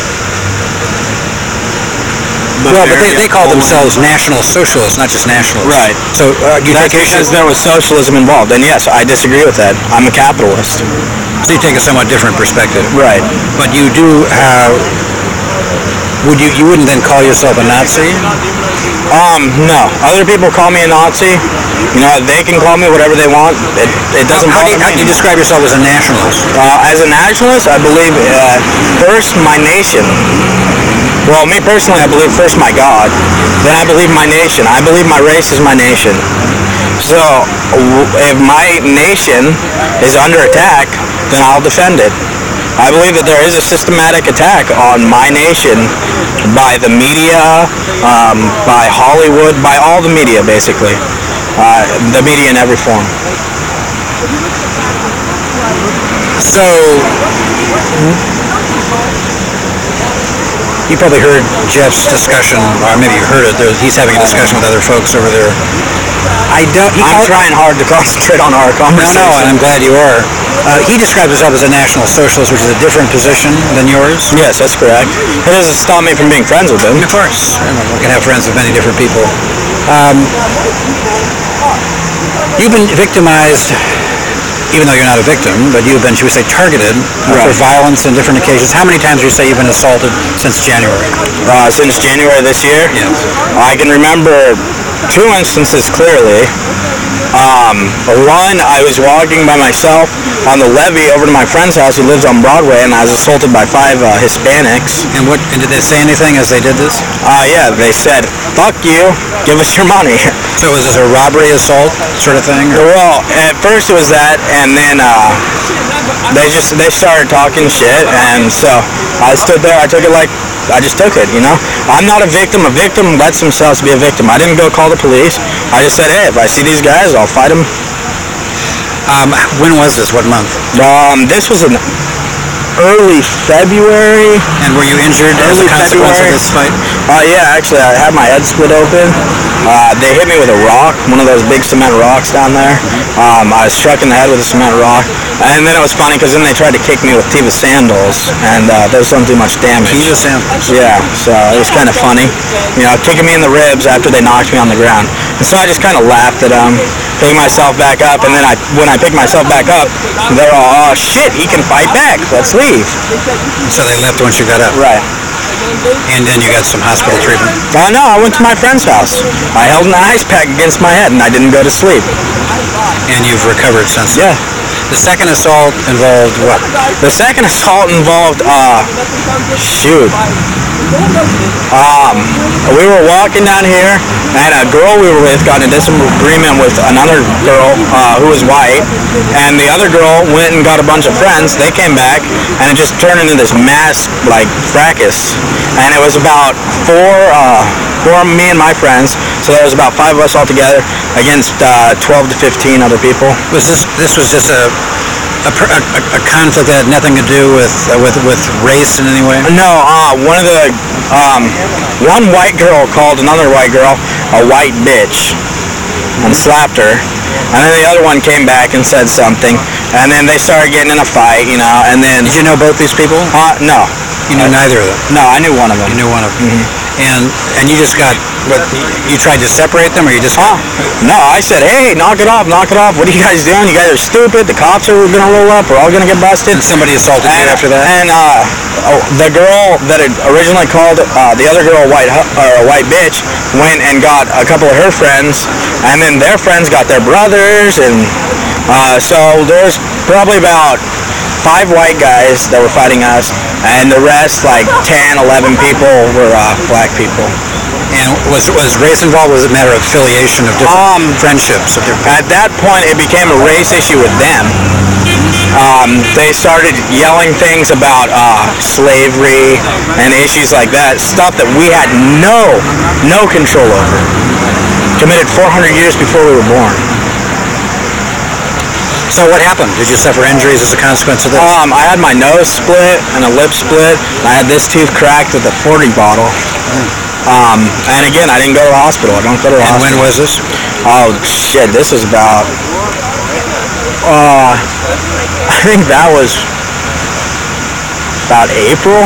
well, but they, they call themselves National Socialists, not just Nationalists. Right. So uh, you That's take because there was socialism involved. And yes, I disagree with that. I'm a capitalist. So you take a somewhat different perspective. Right. But you do have... Would you, you wouldn't then call yourself a Nazi? Um, no. Other people call me a Nazi. You know, they can call me whatever they want. It, it doesn't how, how, bother do you, how do you me. describe yourself as a nationalist? Uh, as a nationalist, I believe uh, first my nation. Well, me personally, I believe first my God. Then I believe my nation. I believe my race is my nation. So, if my nation is under attack, then I'll defend it. I believe that there is a systematic attack on my nation by the media, um, by Hollywood, by all the media, basically. Uh, the media in every form. So, you probably heard Jeff's discussion, or maybe you heard it. There, he's having a discussion with other folks over there. I don't. He I'm called, trying hard to concentrate on our conversation. No, no, and I'm glad you are. Uh, he describes himself as a National Socialist, which is a different position than yours. Yes, that's correct. It doesn't stop me from being friends with him. Of course. We can have friends with many different people. Um, you've been victimized, even though you're not a victim, but you've been, should we say, targeted uh, right. for violence on different occasions. How many times would you say you've been assaulted since January? Uh, since January this year? Yes. I can remember two instances clearly. Um, one, I was walking by myself on the levee over to my friend's house who lives on Broadway, and I was assaulted by five uh, Hispanics. And what? And did they say anything as they did this? Uh, yeah, they said, "Fuck you, give us your money." So was this a robbery assault sort of thing? Or? Well, at first it was that, and then uh, they just they started talking shit, and so I stood there. I took it like. I just took it, you know? I'm not a victim. A victim lets themselves be a victim. I didn't go call the police. I just said, hey, if I see these guys, I'll fight them. Um, when was this? What month? Um, this was in early February. And were you injured early as a consequence February. of this fight? Uh, yeah, actually, I had my head split open. Uh, they hit me with a rock, one of those big cement rocks down there. Um, I was struck in the head with a cement rock. And then it was funny because then they tried to kick me with Teva sandals, and uh, those don't do much damage. Teva sandals? Yeah, so it was kind of funny. You know, kicking me in the ribs after they knocked me on the ground. And so I just kind of laughed at them, picked myself back up, and then I, when I picked myself back up, they're all, oh shit, he can fight back, let's leave. So they left once you got up? Right. And then you got some hospital treatment? Uh, no, I went to my friend's house. I held an ice pack against my head and I didn't go to sleep. And you've recovered since then? Yeah. The second assault involved what? The second assault involved, uh, shoot. Um, we were walking down here, and a girl we were with got in a disagreement with another girl uh, who was white, and the other girl went and got a bunch of friends. They came back, and it just turned into this mass, like, fracas. And it was about four, uh, four me and my friends, so there was about five of us all together against uh, twelve to fifteen other people. Was this, this was just a... A, a, a conflict that had nothing to do with uh, with with race in any way? No, uh, one of the um, one white girl called another white girl a white bitch and slapped her, and then the other one came back and said something, and then they started getting in a fight, you know, and then... Did you know both these people? Uh, no. You knew uh, neither of them? No, I knew one of them. You knew one of them. Mm-hmm. And and you just got, what, you tried to separate them, or you just... Uh, no, I said, hey, knock it off, knock it off. What are you guys doing? You guys are stupid. The cops are going to roll up. We're all going to get busted. And somebody assaulted and, you after that? And uh, oh, the girl that had originally called uh, the other girl a white, or a white bitch went and got a couple of her friends, and then their friends got their brothers, and uh, so there's probably about five white guys that were fighting us, and the rest, like ten, eleven people, were uh, black people. And was was race involved? Was it a matter of affiliation of different um, friendships? Of different at that point, it became a race issue with them. Um, they started yelling things about uh, slavery and issues like that, stuff that we had no, no control over. Committed four hundred years before we were born. So what happened? Did you suffer injuries as a consequence of this? Um, I had my nose split and a lip split. And I had this tooth cracked with a forty bottle. Um, and again, I didn't go to the hospital. I don't go to the and hospital. And when was this? Oh, shit. This was about... Uh, I think that was about April.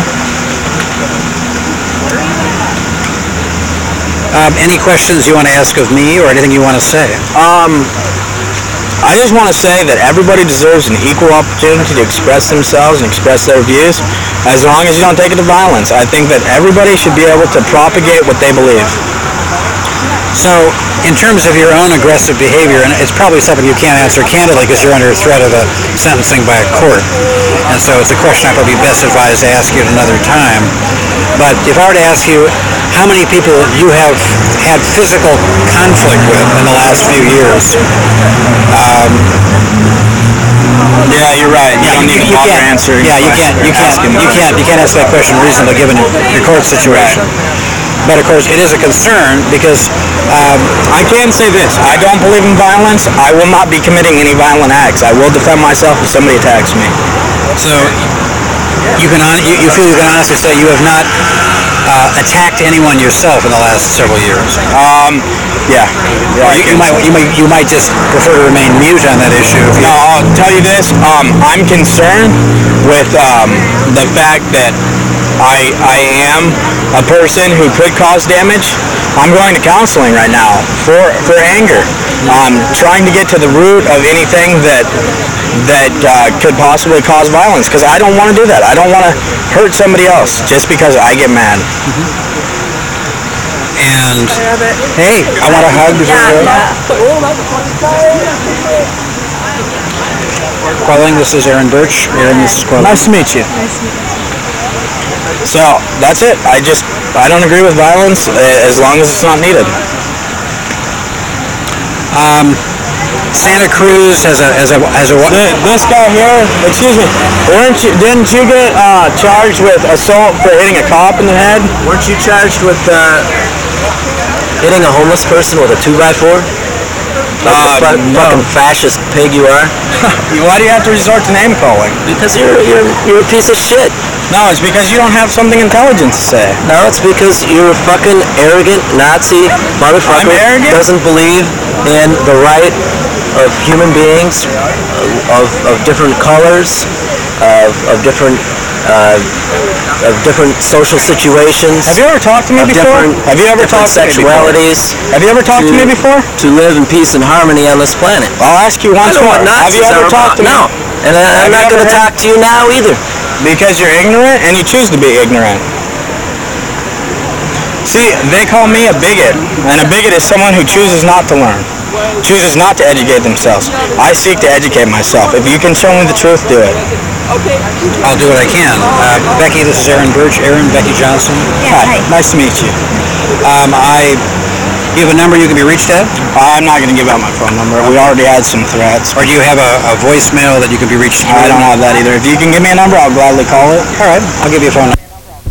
Um, any questions you want to ask of me or anything you want to say? Um... I just want to say that everybody deserves an equal opportunity to express themselves and express their views, as long as you don't take it to violence. I think that everybody should be able to propagate what they believe. So, in terms of your own aggressive behavior, and it's probably something you can't answer candidly because you're under threat of a sentencing by a court, and so it's a question I'd probably be best advised to ask you at another time. But if I were to ask you how many people you have had physical conflict with in the last few years, um, yeah, you're right. You yeah, don't you, need you to can't, answer. Yeah, you can't. You can't. You can't. You can't answer that question reasonably given your, your court situation. Right. But of course, it is a concern because um, I can say this: I don't believe in violence. I will not be committing any violent acts. I will defend myself if somebody attacks me. So you can on, you, you feel you can honestly say you have not uh, attacked anyone yourself in the last several years. Um, yeah. yeah you, you might you might you might just prefer to remain mute on that issue. If you no, I'll tell you this. Um, I'm concerned with um, the fact that I I am a person who could cause damage. I'm going to counseling right now for for anger. Um, trying to get to the root of anything that that uh, could possibly cause violence, because I don't want to do that. I don't want to hurt somebody else just because I get mad. Mm-hmm. And hey, I want a hug. Quelling, this is Aaron Birch. Aaron, this is Quelling. Nice to meet you. Nice to meet you. So that's it. I just I don't agree with violence as long as it's not needed. Um, Santa Cruz has a has a has a. This guy here, excuse me, weren't you? Didn't you get uh, charged with assault for hitting a cop in the head? Weren't you charged with uh, hitting a homeless person with a two by four? Uh, Like the fu- no. fucking fascist pig you are. Why do you have to resort to name calling? Because you're you're you're a piece of shit. No, it's because you don't have something intelligent to say. No, it's because you're a fucking arrogant Nazi motherfucker. I'm arrogant? Doesn't believe in the right of human beings, of of different colors, of of different uh, of different social situations. Have you ever talked to me of before? different- Have you ever different talked to me before? sexualities? Have you ever talked to me before? To live in peace and harmony on this planet. I'll ask you I once know more. what Have Nazis you ever are talked to me? about. No, and I, Have I'm you not going ever to heard- talk to you now either. Because you're ignorant and you choose to be ignorant. See, they call me a bigot, and a bigot is someone who chooses not to learn, chooses not to educate themselves. I seek to educate myself. If you can show me the truth, do it. I'll do what I can. Uh, Becky, this is Aaron Birch. Aaron, Becky Johnson. Hi. Nice to meet you. Um, I, you have a number you can be reached at? I'm not going to give out my phone number. We already had some threats. Or do you have a, a voicemail that you can be reached through? I don't have that either. If you can give me a number, I'll gladly call it. All right, I'll give you a phone number.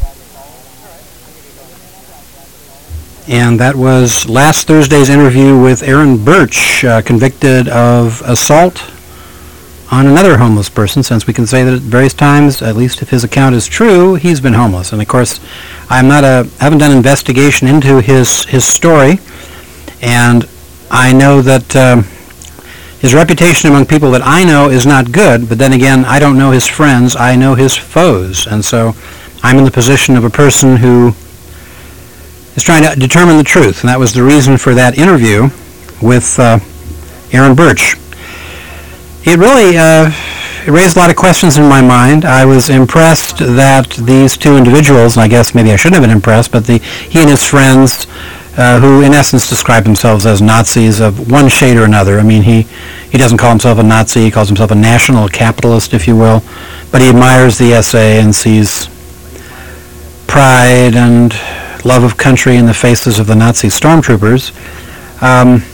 And that was last Thursday's interview with Aaron Birch, uh, convicted of assault on another homeless person, since we can say that at various times, at least if his account is true, he's been homeless. And of course, I'm not a, haven't done investigation into his, his story, and I know that um, his reputation among people that I know is not good, but then again, I don't know his friends, I know his foes, and so I'm in the position of a person who is trying to determine the truth, and that was the reason for that interview with uh, Aaron Birch. It really uh, it raised a lot of questions in my mind. I was impressed that these two individuals, and I guess maybe I shouldn't have been impressed, but the, he and his friends, uh, who in essence describe themselves as Nazis of one shade or another. I mean, he, he doesn't call himself a Nazi, he calls himself a national capitalist, if you will, but he admires the S A and sees pride and love of country in the faces of the Nazi stormtroopers. Um,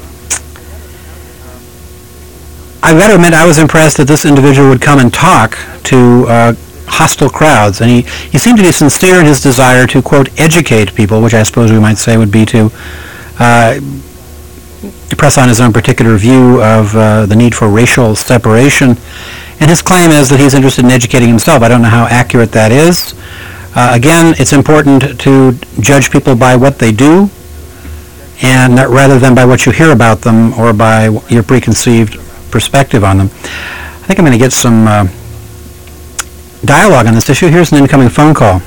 I've got to admit, I was impressed that this individual would come and talk to uh, hostile crowds, and he, he seemed to be sincere in his desire to, quote, educate people, which I suppose we might say would be to uh, press on his own particular view of uh, the need for racial separation. And his claim is that he's interested in educating himself. I don't know how accurate that is. Uh, again, it's important to judge people by what they do, and not, rather than by what you hear about them or by your preconceived perspective on them. I think I'm going to get some uh, dialogue on this issue. Here's an incoming phone call.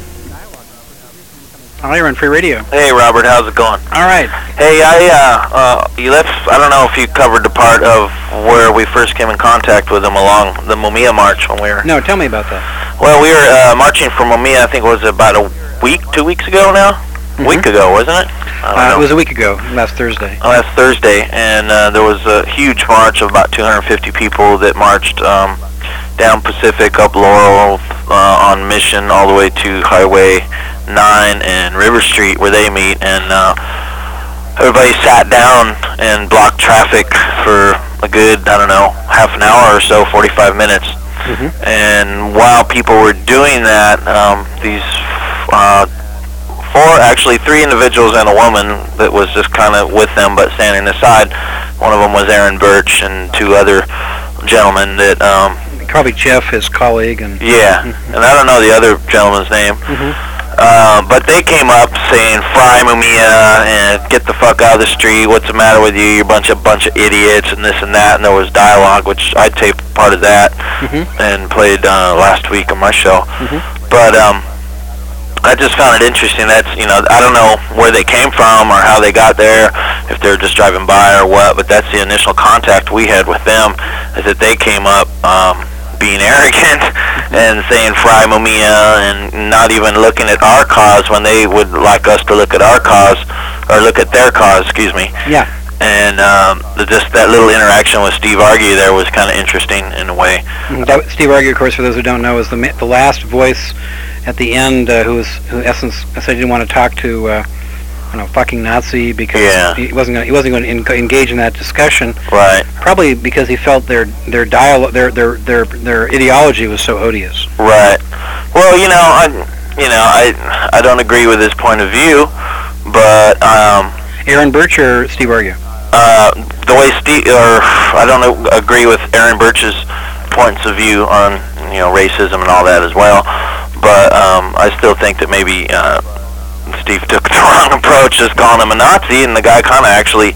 Oh, you're on Free Radio. Hey, Robert, how's it going? All right. Hey, I, uh, uh, you left, I don't know if you covered the part of where we first came in contact with them along the Mumia March when we were... No, tell me about that. Well, we were uh, marching for Mumia, I think it was about a week, two weeks ago now? Mm-hmm. A week ago, wasn't it? I don't Uh, know. it was a week ago, last Thursday. Oh, that's Thursday, and uh, there was a huge march of about two hundred fifty people that marched um, down Pacific, up Laurel, uh, on Mission, all the way to Highway nine and River Street where they meet, and uh, everybody sat down and blocked traffic for a good, I don't know, half an hour or so, forty-five minutes. Mm-hmm. And while people were doing that, um, these uh, four, actually three individuals and a woman that was just kind of with them but standing aside. One of them was Aaron Birch and two other gentlemen that... Um, Probably Jeff, his colleague. and Yeah, mm-hmm. and I don't know the other gentleman's name. Mm-hmm. Uh, but they came up saying, "Fry Mumia," and "Get the fuck out of the street, what's the matter with you, you're a bunch of, bunch of idiots," and this and that, and there was dialogue, which I taped part of that Mm-hmm. and played uh, last week on my show. Mm-hmm. But um, I just found it interesting. That's, you know, I don't know where they came from or how they got there, if they're just driving by or what, but that's the initial contact we had with them, is that they came up um, being arrogant and saying "Fry Mumia" and not even looking at our cause when they would like us to look at our cause, or look at their cause, excuse me. Yeah. And um, the, just that little interaction with Steve Argy there was kind of interesting in a way. Mm, that, Steve Argy, of course, for those who don't know, is the ma- the last voice at the end uh, who was who in essence said he didn't want to talk to uh, I don't know, fucking Nazi, because Yeah. he wasn't gonna, he wasn't going to en- engage in that discussion. Right. Probably because he felt their their dialogue their their their their ideology was so odious. Right. Well, you know, I you know I I don't agree with his point of view, but um, Aaron Birch or Steve Argy? uh, the way Steve, or I don't know, agree with Aaron Birch's points of view on, you know, racism and all that as well. But um, I still think that maybe uh, Steve took the wrong approach, just calling him a Nazi, and the guy kind of actually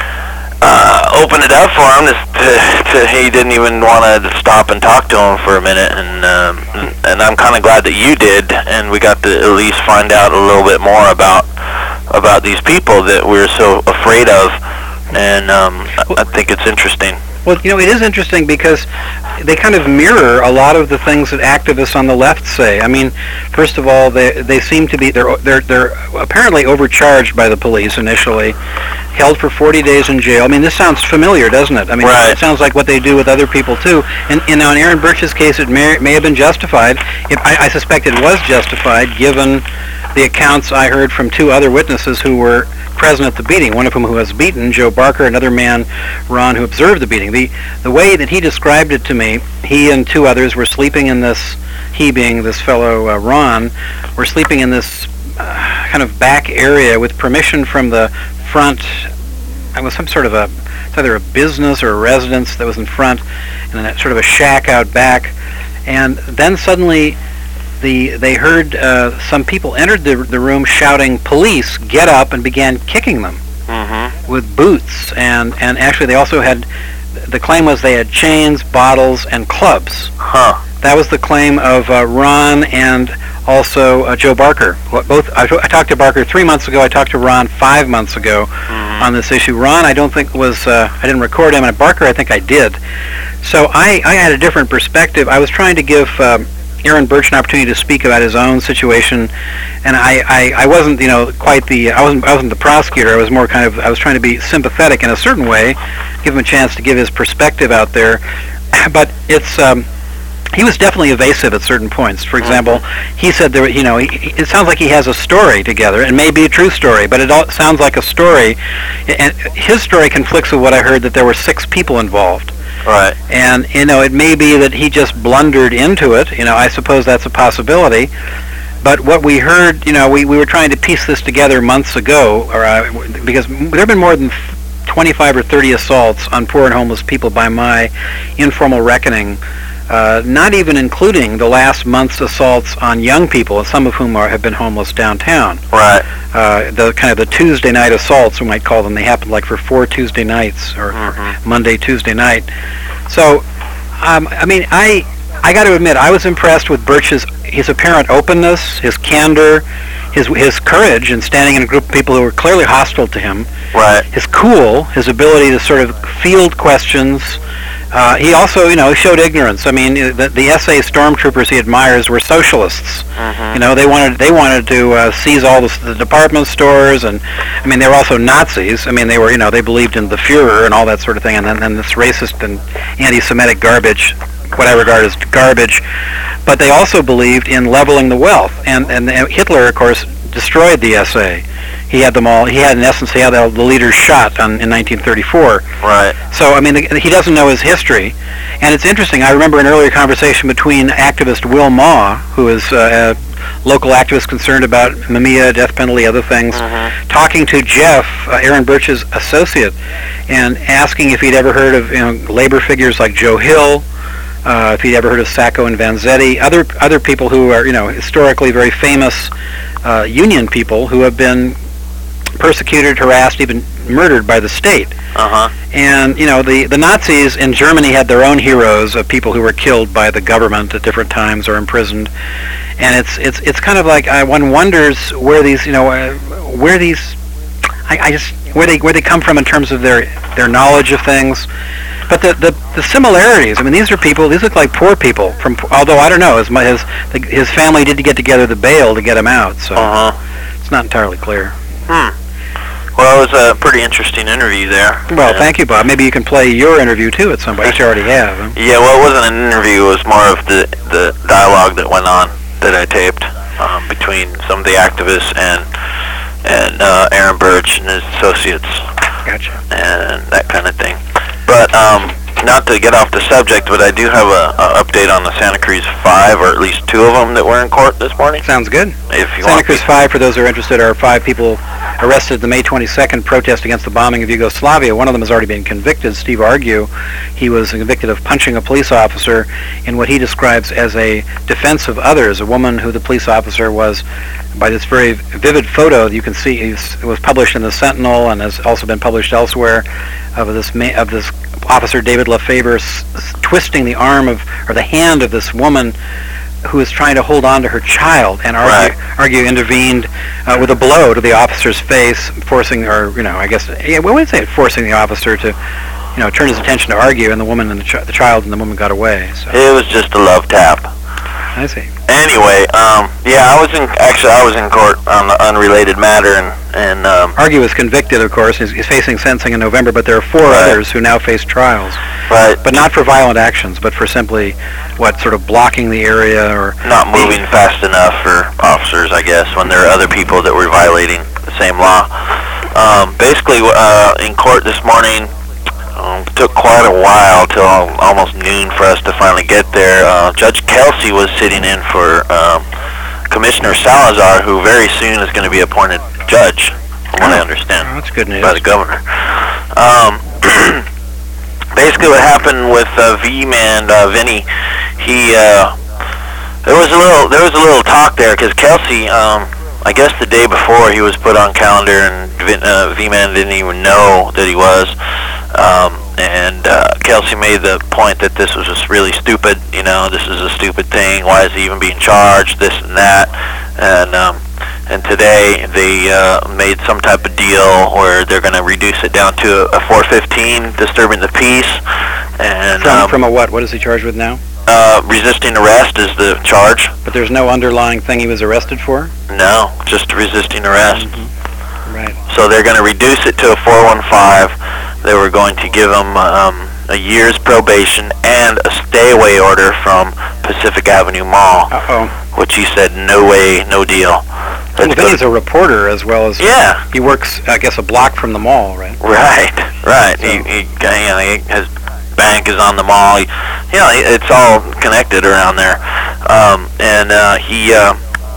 uh, opened it up for him. To, to, to he didn't even want to stop and talk to him for a minute, and um, and I'm kind of glad that you did, and we got to at least find out a little bit more about about these people that we were so afraid of, and um, I think it's interesting. Well, you know, it is interesting because they kind of mirror a lot of the things that activists on the left say. I mean, first of all, they they seem to be they're they're they're apparently overcharged by the police initially, held for forty days in jail. I mean, this sounds familiar, doesn't it? I mean, right. It sounds like what they do with other people too. And and now in Aaron Birch's case, it may may have been justified. If, I, I suspect it was justified given the accounts I heard from two other witnesses who were present at the beating, one of whom who was beaten, Joe Barker, another man, Ron, who observed the beating. The the way that he described it to me, he and two others were sleeping in this, he being this fellow uh, Ron, were sleeping in this uh, kind of back area with permission from the front. It was some sort of a, it's either a business or a residence that was in front, and then sort of a shack out back. And then suddenly The, they heard uh, some people entered the, the room shouting, "Police, get up," and began kicking them mm-hmm. with boots. And, and actually they also had, the claim was they had chains, bottles, and clubs. Huh. That was the claim of uh, Ron and also uh, Joe Barker. Both I, I talked to Barker three months ago. I talked to Ron five months ago mm-hmm. on this issue. Ron, I don't think was, uh, I didn't record him, and Barker, I think I did. So I, I had a different perspective. I was trying to give um, Aaron Birch an opportunity to speak about his own situation, and I, I, I wasn't, you know, quite the, I wasn't, I wasn't the prosecutor. I was more kind of, I was trying to be sympathetic in a certain way, give him a chance to give his perspective out there. But it's, um, he was definitely evasive at certain points. For example, he said there, you know, he, it sounds like he has a story together. It may be a true story, but it all sounds like a story, and his story conflicts with what I heard that there were six people involved. Right. And, you know, it may be that he just blundered into it. You know, I suppose that's a possibility. But what we heard, you know, we, we were trying to piece this together months ago, or uh, because there have been more than twenty-five or thirty assaults on poor and homeless people by my informal reckoning, uh, not even including the last month's assaults on young people, some of whom are, have been homeless downtown. Right. Uh, the kind of the Tuesday night assaults, we might call them. They happened like for four Tuesday nights, or, mm-hmm. or Monday, Tuesday night. So, um, I mean, I I got to admit, I was impressed with Birch's his apparent openness, his candor, his his courage in standing in a group of people who were clearly hostile to him. Right. His cool, his ability to sort of field questions. Uh, he also, you know, showed ignorance. I mean, the, the S A stormtroopers he admires were socialists. Mm-hmm. You know, they wanted they wanted to uh, seize all the, the department stores, and I mean, they were also Nazis. I mean, they were, you know, they believed in the Fuhrer and all that sort of thing, and then and this racist and anti-Semitic garbage, what I regard as garbage. But they also believed in leveling the wealth, and and Hitler, of course, destroyed the S A. He had them all. He had, in essence, he had the leaders shot on, in nineteen thirty-four. Right. So, I mean, the, he doesn't know his history. And it's interesting. I remember an earlier conversation between activist Will Maw, who is uh, a local activist concerned about Mamiya, death penalty, other things, mm-hmm. talking to Jeff, uh, Aaron Birch's associate, and asking if he'd ever heard of, you know, labor figures like Joe Hill, uh, if he'd ever heard of Sacco and Vanzetti, other other people who are, you know, historically very famous uh, union people who have been persecuted, harassed, even murdered by the state. Uh-huh. And, you know, the, the Nazis in Germany had their own heroes of people who were killed by the government at different times or imprisoned. And it's it's it's kind of like uh, one wonders where these, you know, uh, where these, I, I just, where they where they come from in terms of their, their knowledge of things. But the, the, the similarities, I mean, these are people, these look like poor people, from, although I don't know, his, his, his family did get together the bail to get him out, so uh-huh. it's not entirely clear. Hmm. Well, it was a pretty interesting interview there. Well, yeah. Thank you, Bob. Maybe you can play your interview, too, at some point. You already have. Huh? Yeah, well, it wasn't an interview. It was more of the, the dialogue that went on that I taped um, between some of the activists and and uh, Aaron Birch and his associates. Gotcha. And that kind of thing. But um, not to get off the subject, but I do have a, a update on the Santa Cruz Five, or at least two of them that were in court this morning. Sounds good. If you Santa want Cruz Five, for those who are interested, are five people arrested at the May twenty-second protest against the bombing of Yugoslavia. One of them has already been convicted, Steve Argue. He was convicted of punching a police officer in what he describes as a defense of others. A woman who the police officer was, by this very vivid photo that you can see, it was published in the Sentinel and has also been published elsewhere, of this ma- of this officer David Lefebvre s- s- twisting the arm of, or the hand of this woman who was trying to hold on to her child, and Argue, Right. Argue intervened uh, with a blow to the officer's face, forcing, or you know, I guess, yeah, what would I say, forcing the officer to, you know, turn his attention to Argue, and the woman and the, ch- the child and the woman got away. So It was just a love tap. I see. Anyway, um, yeah, I was in, actually, I was in court on an unrelated matter, and, and um, Argue was convicted, of course. He's, he's facing sentencing in November, but there are four Right. others who now face trials. right, But not for violent actions, but for simply, what, sort of blocking the area or... not moving fast enough for officers, I guess, when there are other people that were violating the same law. Um, basically, uh, in court this morning, um, took quite a while till almost noon for us to finally get there. Uh, Judge Kelsey was sitting in for um, Commissioner Salazar, who very soon is going to be appointed judge, from what I understand, Oh, that's good news. by the governor. Um, basically, what happened with uh, V-Man, uh, Vinny, he uh, there was a little there was a little talk there because Kelsey, um, I guess the day before he was put on calendar, and Vin, uh, V-Man didn't even know that he was. Um, and uh, Kelsey made the point that this was just really stupid. You know, this is a stupid thing. Why is he even being charged? This and that. And um, and today they uh, made some type of deal where they're going to reduce it down to a four fifteen, disturbing the peace. And From, um, from a what? What is he charged with now? uh, resisting arrest is the charge. But there's no underlying thing he was arrested for? No, just resisting arrest. Right. So they're going to reduce it to a four one five. They were going to give him um, a year's probation and a stay-away order from Pacific Avenue Mall, Uh-oh. which he said, no way, no deal. Well, Let's go- Vinny's a reporter as well as... Yeah. He works, I guess, a block from the mall, right? Right, right. So- He, he, you know, he, his bank is on the mall. He, you know, it's all connected around there. Um, and uh, he uh,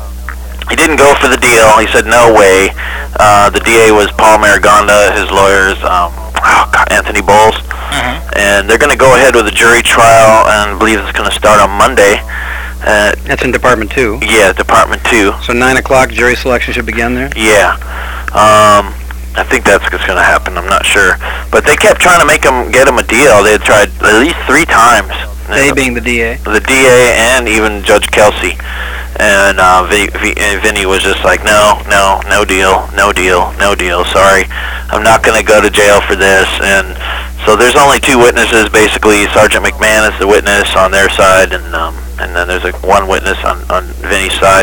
he didn't go for the deal. He said no way. Uh, the D A was Paul Marigonda. His lawyers, um, oh God, Anthony Bowles. And they're going to go ahead with a jury trial, and I believe it's going to start on Monday. Uh, That's in Department two. yeah, Department two. So nine o'clock, jury selection should begin there? Yeah. Um, I think that's what's going to happen. I'm not sure. But they kept trying to make him, get him a deal. They had tried at least three times. They being the D A? The D A and even Judge Kelsey. And uh, v, v, and Vinny was just like, no, no, no deal, no deal, no deal. Sorry, I'm not going to go to jail for this. And so there's only two witnesses, basically. Sergeant McMahon is the witness on their side, and um, and then there's a one witness on, on Vinny's side.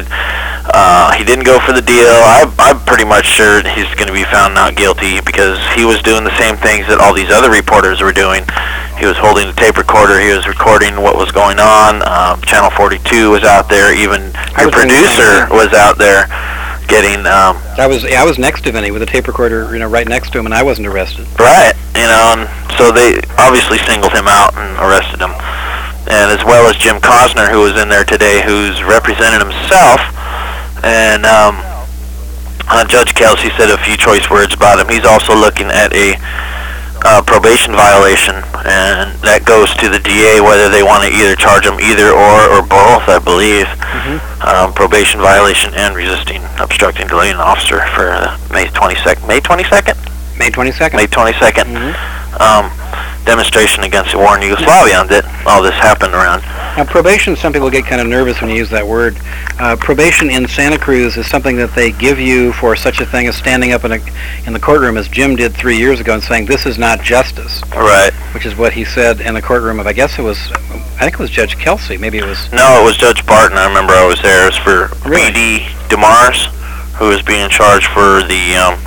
Uh, he didn't go for the deal. I, I'm pretty much sure he's going to be found not guilty because he was doing the same things that all these other reporters were doing. He was holding a tape recorder. He was recording what was going on. Um, Channel forty-two was out there. Even your was doing the producer same thing. was out there getting... Um, I was yeah, I was next to Vinny with a tape recorder, you know, right next to him, and I wasn't arrested. Right, you know, and so they obviously singled him out and arrested him. And as well as Jim Cosner, who was in there today, who's represented himself. And um, uh, Judge Kelsey said a few choice words about him. He's also looking at a uh, probation violation, and that goes to the D A whether they want to either charge him either or or both, I believe. Mm-hmm. Um, probation violation and resisting, obstructing, delaying an officer for uh, May twenty-second. May twenty-second? May twenty-second. May twenty-second. Mm-hmm. Um, demonstration against the war in Yugoslavia that all this happened around. Now, probation, some people get kind of nervous when you use that word. Uh, probation in Santa Cruz is something that they give you for such a thing as standing up in, a, in the courtroom, as Jim did three years ago, and saying, this is not justice, Right. which is what he said in the courtroom of, I guess it was, I think it was Judge Kelsey, maybe it was... No, it was Judge Barton. I remember I was there. It was for Really? B D DeMars, who was being charged for the... Um,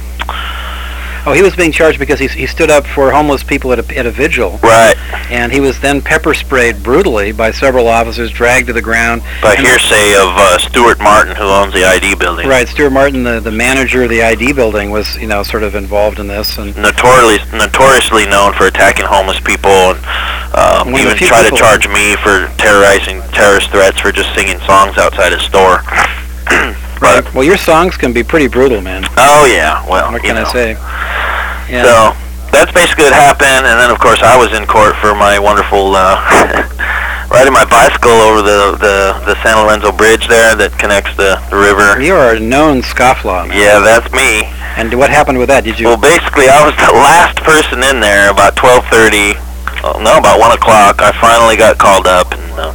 Oh, he was being charged because he, he stood up for homeless people at a, at a vigil, right. and he was then pepper sprayed brutally by several officers, dragged to the ground. By and- hearsay of uh, Stuart Martin, who owns the I D building. Right, Stuart Martin, the, the manager of the I D building, was, you know, sort of involved in this. And Notoriously, notoriously known for attacking homeless people, and um, One of the even few tried to people- charge me for terrorizing terrorist threats for just singing songs outside his store. But well, your songs can be pretty brutal, man. oh yeah, well, What you can I know. say? Yeah. So that's basically what happened, and then of course I was in court for my wonderful uh, riding my bicycle over the, the, the San Lorenzo Bridge there that connects the, the river. You are a known scofflaw, man. Yeah, that's me. And what happened with that? Did you? Well, basically, I was the last person in there about twelve thirty. Oh, no, about one o'clock. I finally got called up, and um,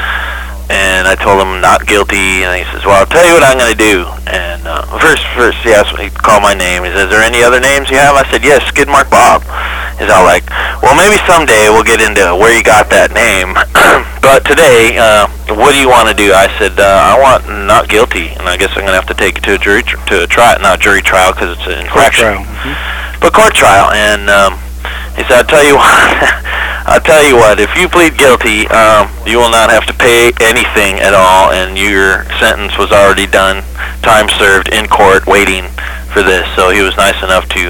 and I told him not guilty. And he says, "Well, I'll tell you what I'm going to do." And uh, first, first he asked me, he called my name. He says, "Is there any other names you have?" I said, "Yes, Skidmark Bob." He's all like, "Well, maybe someday we'll get into where you got that name, but today, uh, what do you want to do?" I said, uh, "I want not guilty, and I guess I'm going to have to take it to a jury tr- to a trial, not jury trial because it's an infraction, Court trial. Mm-hmm. but court trial." And um, he said, "I'll tell you what, I'll tell you what. If you plead guilty, um, you will not have to pay anything at all, and your sentence was already done, time served in court, waiting for this." So he was nice enough to.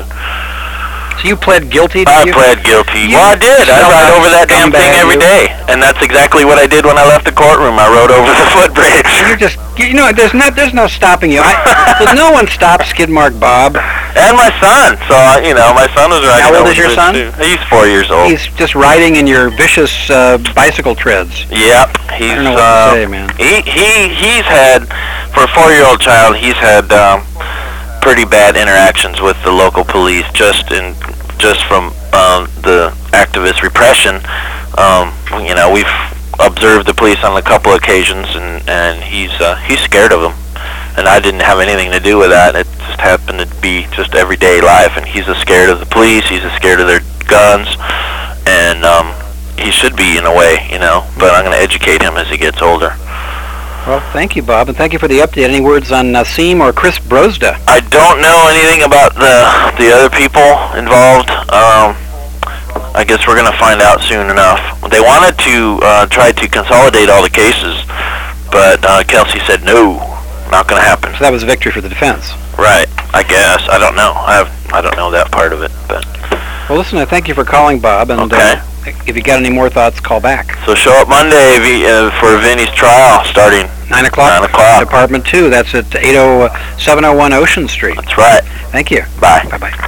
So you pled guilty? Did I you? pled guilty. You Well, I did. I ride over that damn thing scumbag, every you. day, and that's exactly what I did when I left the courtroom. I rode over the footbridge. You're just, you know, there's no, there's no stopping you. I, there's no one stops Skidmark Bob. And my son. So, uh, you know, my son was riding How old over is your the son? bridge, too. He's four years old. He's just riding in your vicious uh, bicycle treads. Yep. He's, I don't know what uh, to say, man. He, he, he's had, for a four-year-old child, he's had um, pretty bad interactions with the local police just in, just from um, the activist repression. Um, you know, we've observed the police on a couple occasions, and, and he's uh, he's scared of them. And I didn't have anything to do with that. It just happened to be just everyday life, and he's a scared of the police, he's a scared of their guns, and um, he should be in a way, you know, but I'm going to educate him as he gets older. Well, thank you, Bob, and thank you for the update. Any words on Nassim or Chris Brozda? I don't know anything about the the other people involved. Um, I guess we're going to find out soon enough. They wanted to uh, try to consolidate all the cases, but uh, Kelsey said no, not going to happen. So that was a victory for the defense. Right, I guess. I don't know. I have, I don't know that part of it, but Well, listen, I thank you for calling, Bob, and okay. uh, if you got any more thoughts, call back. So show up Monday v- uh, for Vinny's trial starting Nine o'clock. Nine o'clock. Department two. That's at eight oh seven oh one Ocean Street. That's right. Thank you. Bye. Bye bye.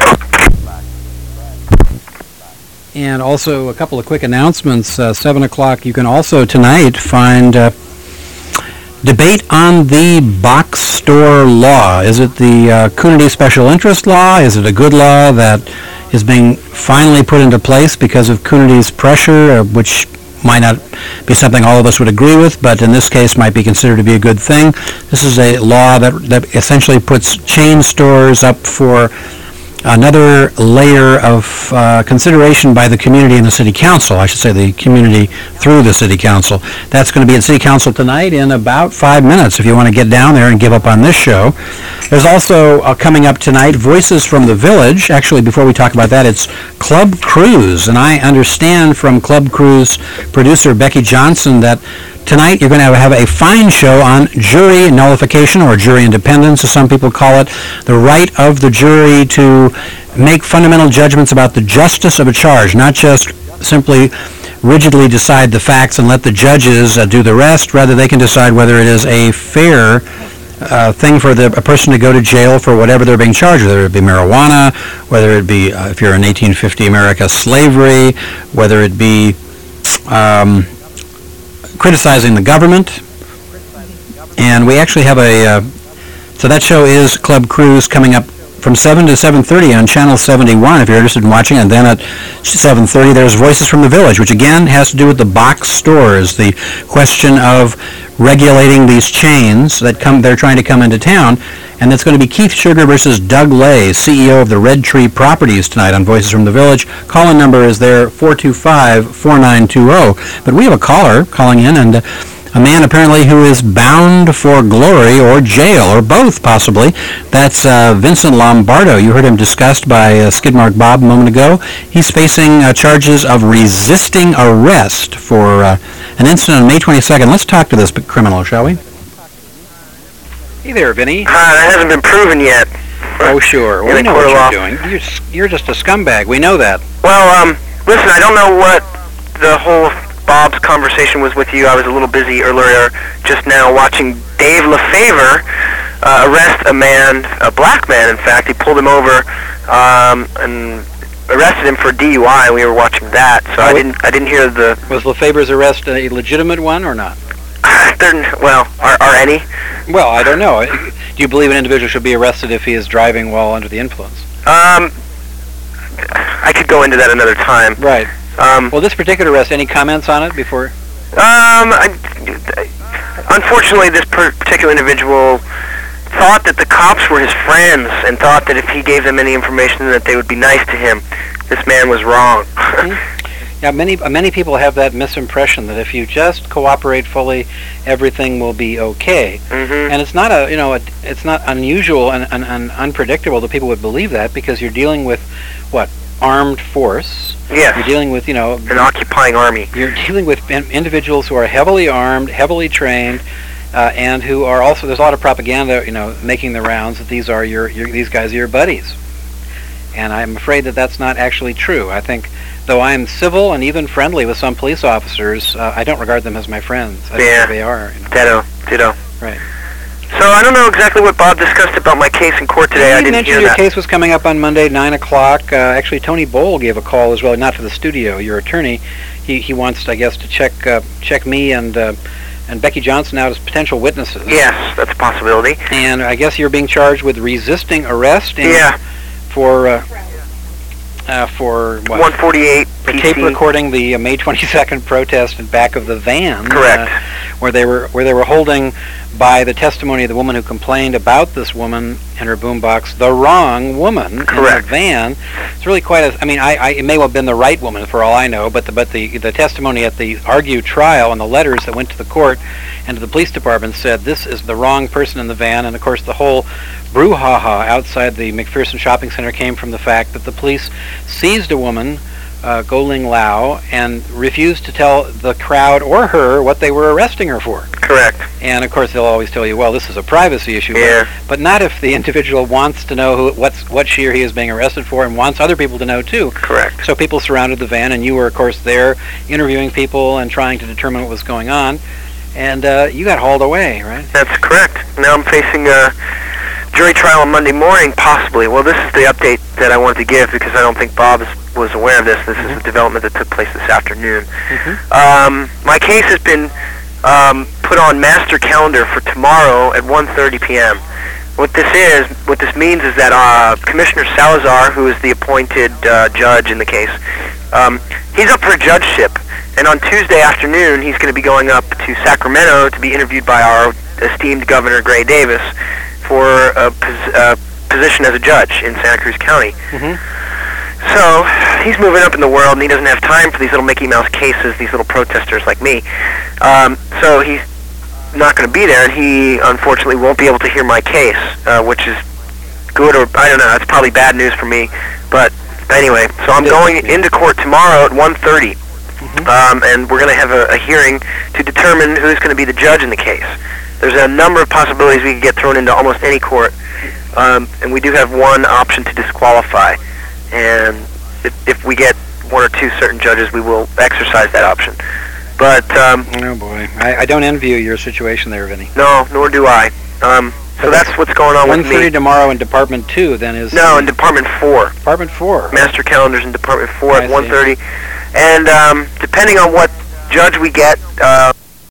And also a couple of quick announcements. Uh, seven o'clock. You can also tonight find uh, debate on the box store law. Is it the uh, Coonerty Special Interest Law? Is it a good law that is being finally put into place because of Coonerty's pressure, uh, which might not be something all of us would agree with, but in this case might be considered to be a good thing. This is a law that, that essentially puts chain stores up for another layer of uh, consideration by the community and the city council. I should say the community through the city council. That's going to be at city council tonight in about five minutes if you want to get down there and give up on this show. There's also uh, coming up tonight Voices from the Village. Actually, before we talk about that, it's Club Cruise, and I understand from Club Cruise producer Becky Johnson that tonight you're going to have a fine show on jury nullification, or jury independence, as some people call it, the right of the jury to make fundamental judgments about the justice of a charge, not just simply rigidly decide the facts and let the judges uh, do the rest. Rather, they can decide whether it is a fair uh, thing for the, a person to go to jail for whatever they're being charged with, whether it be marijuana, whether it be, uh, if you're in eighteen fifty America, slavery, whether it be um, criticizing the government. And we actually have a, uh, so that show is Club Cruise, coming up from seven to seven thirty on Channel seventy-one if you're interested in watching. And then at seven thirty there's Voices from the Village, which again has to do with the box stores, the question of regulating these chains that come, they're trying to come into town. And that's going to be Keith Sugar versus Doug Lay, C E O of the Red Tree Properties, tonight on Voices from the Village. Call-in number is there, four two five, four nine two zero. But we have a caller calling in, and uh, a man apparently who is bound for glory or jail, or both possibly. That's uh, Vincent Lombardo. You heard him discussed by uh, Skidmark Bob a moment ago. He's facing uh, charges of resisting arrest for uh, an incident on May twenty-second. Let's talk to this criminal, shall we? Hey there, Vinny. Uh, that hasn't been proven yet. Oh, sure. Well, we In a know what court of you're law. doing. You're, s- you're just a scumbag. We know that. Well, um, listen, I don't know what the whole Bob's conversation was with you. I was a little busy earlier just now watching Dave LaFavor uh, arrest a man, a black man, in fact. He pulled him over um, and arrested him for D U I, and we were watching that. So oh, I didn't I didn't hear the... Was LaFavor's arrest a legitimate one or not? Well, are, are any? Well, I don't know. Do you believe an individual should be arrested if he is driving while under the influence? Um, I could go into that another time. Right. Um, well, this particular arrest, any comments on it before? Um, I, unfortunately, this particular individual thought that the cops were his friends and thought that if he gave them any information that they would be nice to him. This man was wrong. Mm-hmm. Yeah, many many people have that misimpression that if you just cooperate fully, everything will be okay. Mm-hmm. And it's not a you know a, it's not unusual and, and, and unpredictable that people would believe that, because you're dealing with what, armed force. Yes. You're dealing with you know an occupying army. You're dealing with in, individuals who are heavily armed, heavily trained, uh, and who are also, there's a lot of propaganda you know making the rounds that these are your, your these guys are your buddies. And I'm afraid that that's not actually true. I think, though I am civil and even friendly with some police officers, uh, I don't regard them as my friends. I yeah. think they are. You know. Ditto. Ditto. Right. So I don't know exactly what Bob discussed about my case in court today. You I didn't mentioned hear your that. case was coming up on Monday, nine o'clock. Uh, actually, Tony Bowl gave a call as well, not to the studio, your attorney. He he wants, I guess, to check uh, check me and uh, and Becky Johnson out as potential witnesses. Yes, that's a possibility. And I guess you're being charged with resisting arrest. And yeah. For... Uh, Uh, for what? one forty-eight For tape recording the uh, May twenty-second protest in back of the van. Correct. Uh, where they were where they were holding, by the testimony of the woman who complained about this woman and her boombox, the wrong woman. Correct. In the van. It's really quite a. I mean, I, I it may well have been the right woman for all I know, but the but the the testimony at the argued trial and the letters that went to the court and to the police department said this is the wrong person in the van, and of course the whole brouhaha outside the McPherson Shopping Center came from the fact that the police seized a woman, uh, Go-Ling Lau, and refused to tell the crowd or her what they were arresting her for. Correct. And of course they'll always tell you, well, this is a privacy issue. Yeah. But, but not if the individual wants to know who, what's, what she or he is being arrested for, and wants other people to know too. Correct. So people surrounded the van, and you were of course there interviewing people and trying to determine what was going on, and uh, you got hauled away, right? That's correct. Now I'm facing a jury trial on Monday morning, possibly. Well, this is the update that I wanted to give because I don't think Bob is, was aware of this. This mm-hmm. is a development that took place this afternoon. Mm-hmm. Um, my case has been um, put on master calendar for tomorrow at one thirty p.m. What this is, what this means is that uh, Commissioner Salazar, who is the appointed uh, judge in the case, um, he's up for a judgeship. And on Tuesday afternoon, he's going to be going up to Sacramento to be interviewed by our esteemed Governor Gray Davis for a, pos- a position as a judge in Santa Cruz County. Mm-hmm. So he's moving up in the world, and he doesn't have time for these little Mickey Mouse cases, these little protesters like me. Um, so he's not going to be there, and he unfortunately won't be able to hear my case, uh, which is good, or I don't know, it's probably bad news for me. But anyway, so I'm going into court tomorrow at one thirty. Mm-hmm. Um, and we're going to have a, a hearing to determine who's going to be the judge in the case. There's a number of possibilities we could get thrown into almost any court, um, and we do have one option to disqualify. And if, if we get one or two certain judges, we will exercise that option. But um, oh boy, I, I don't envy you your situation there, Vinny. No, nor do I. Um, so that's what's going on with me. one thirty tomorrow in Department Two, then is no, in Department Four. Department Four. Master calendars in Department Four I at one thirty, and um, depending on what judge we get. Uh,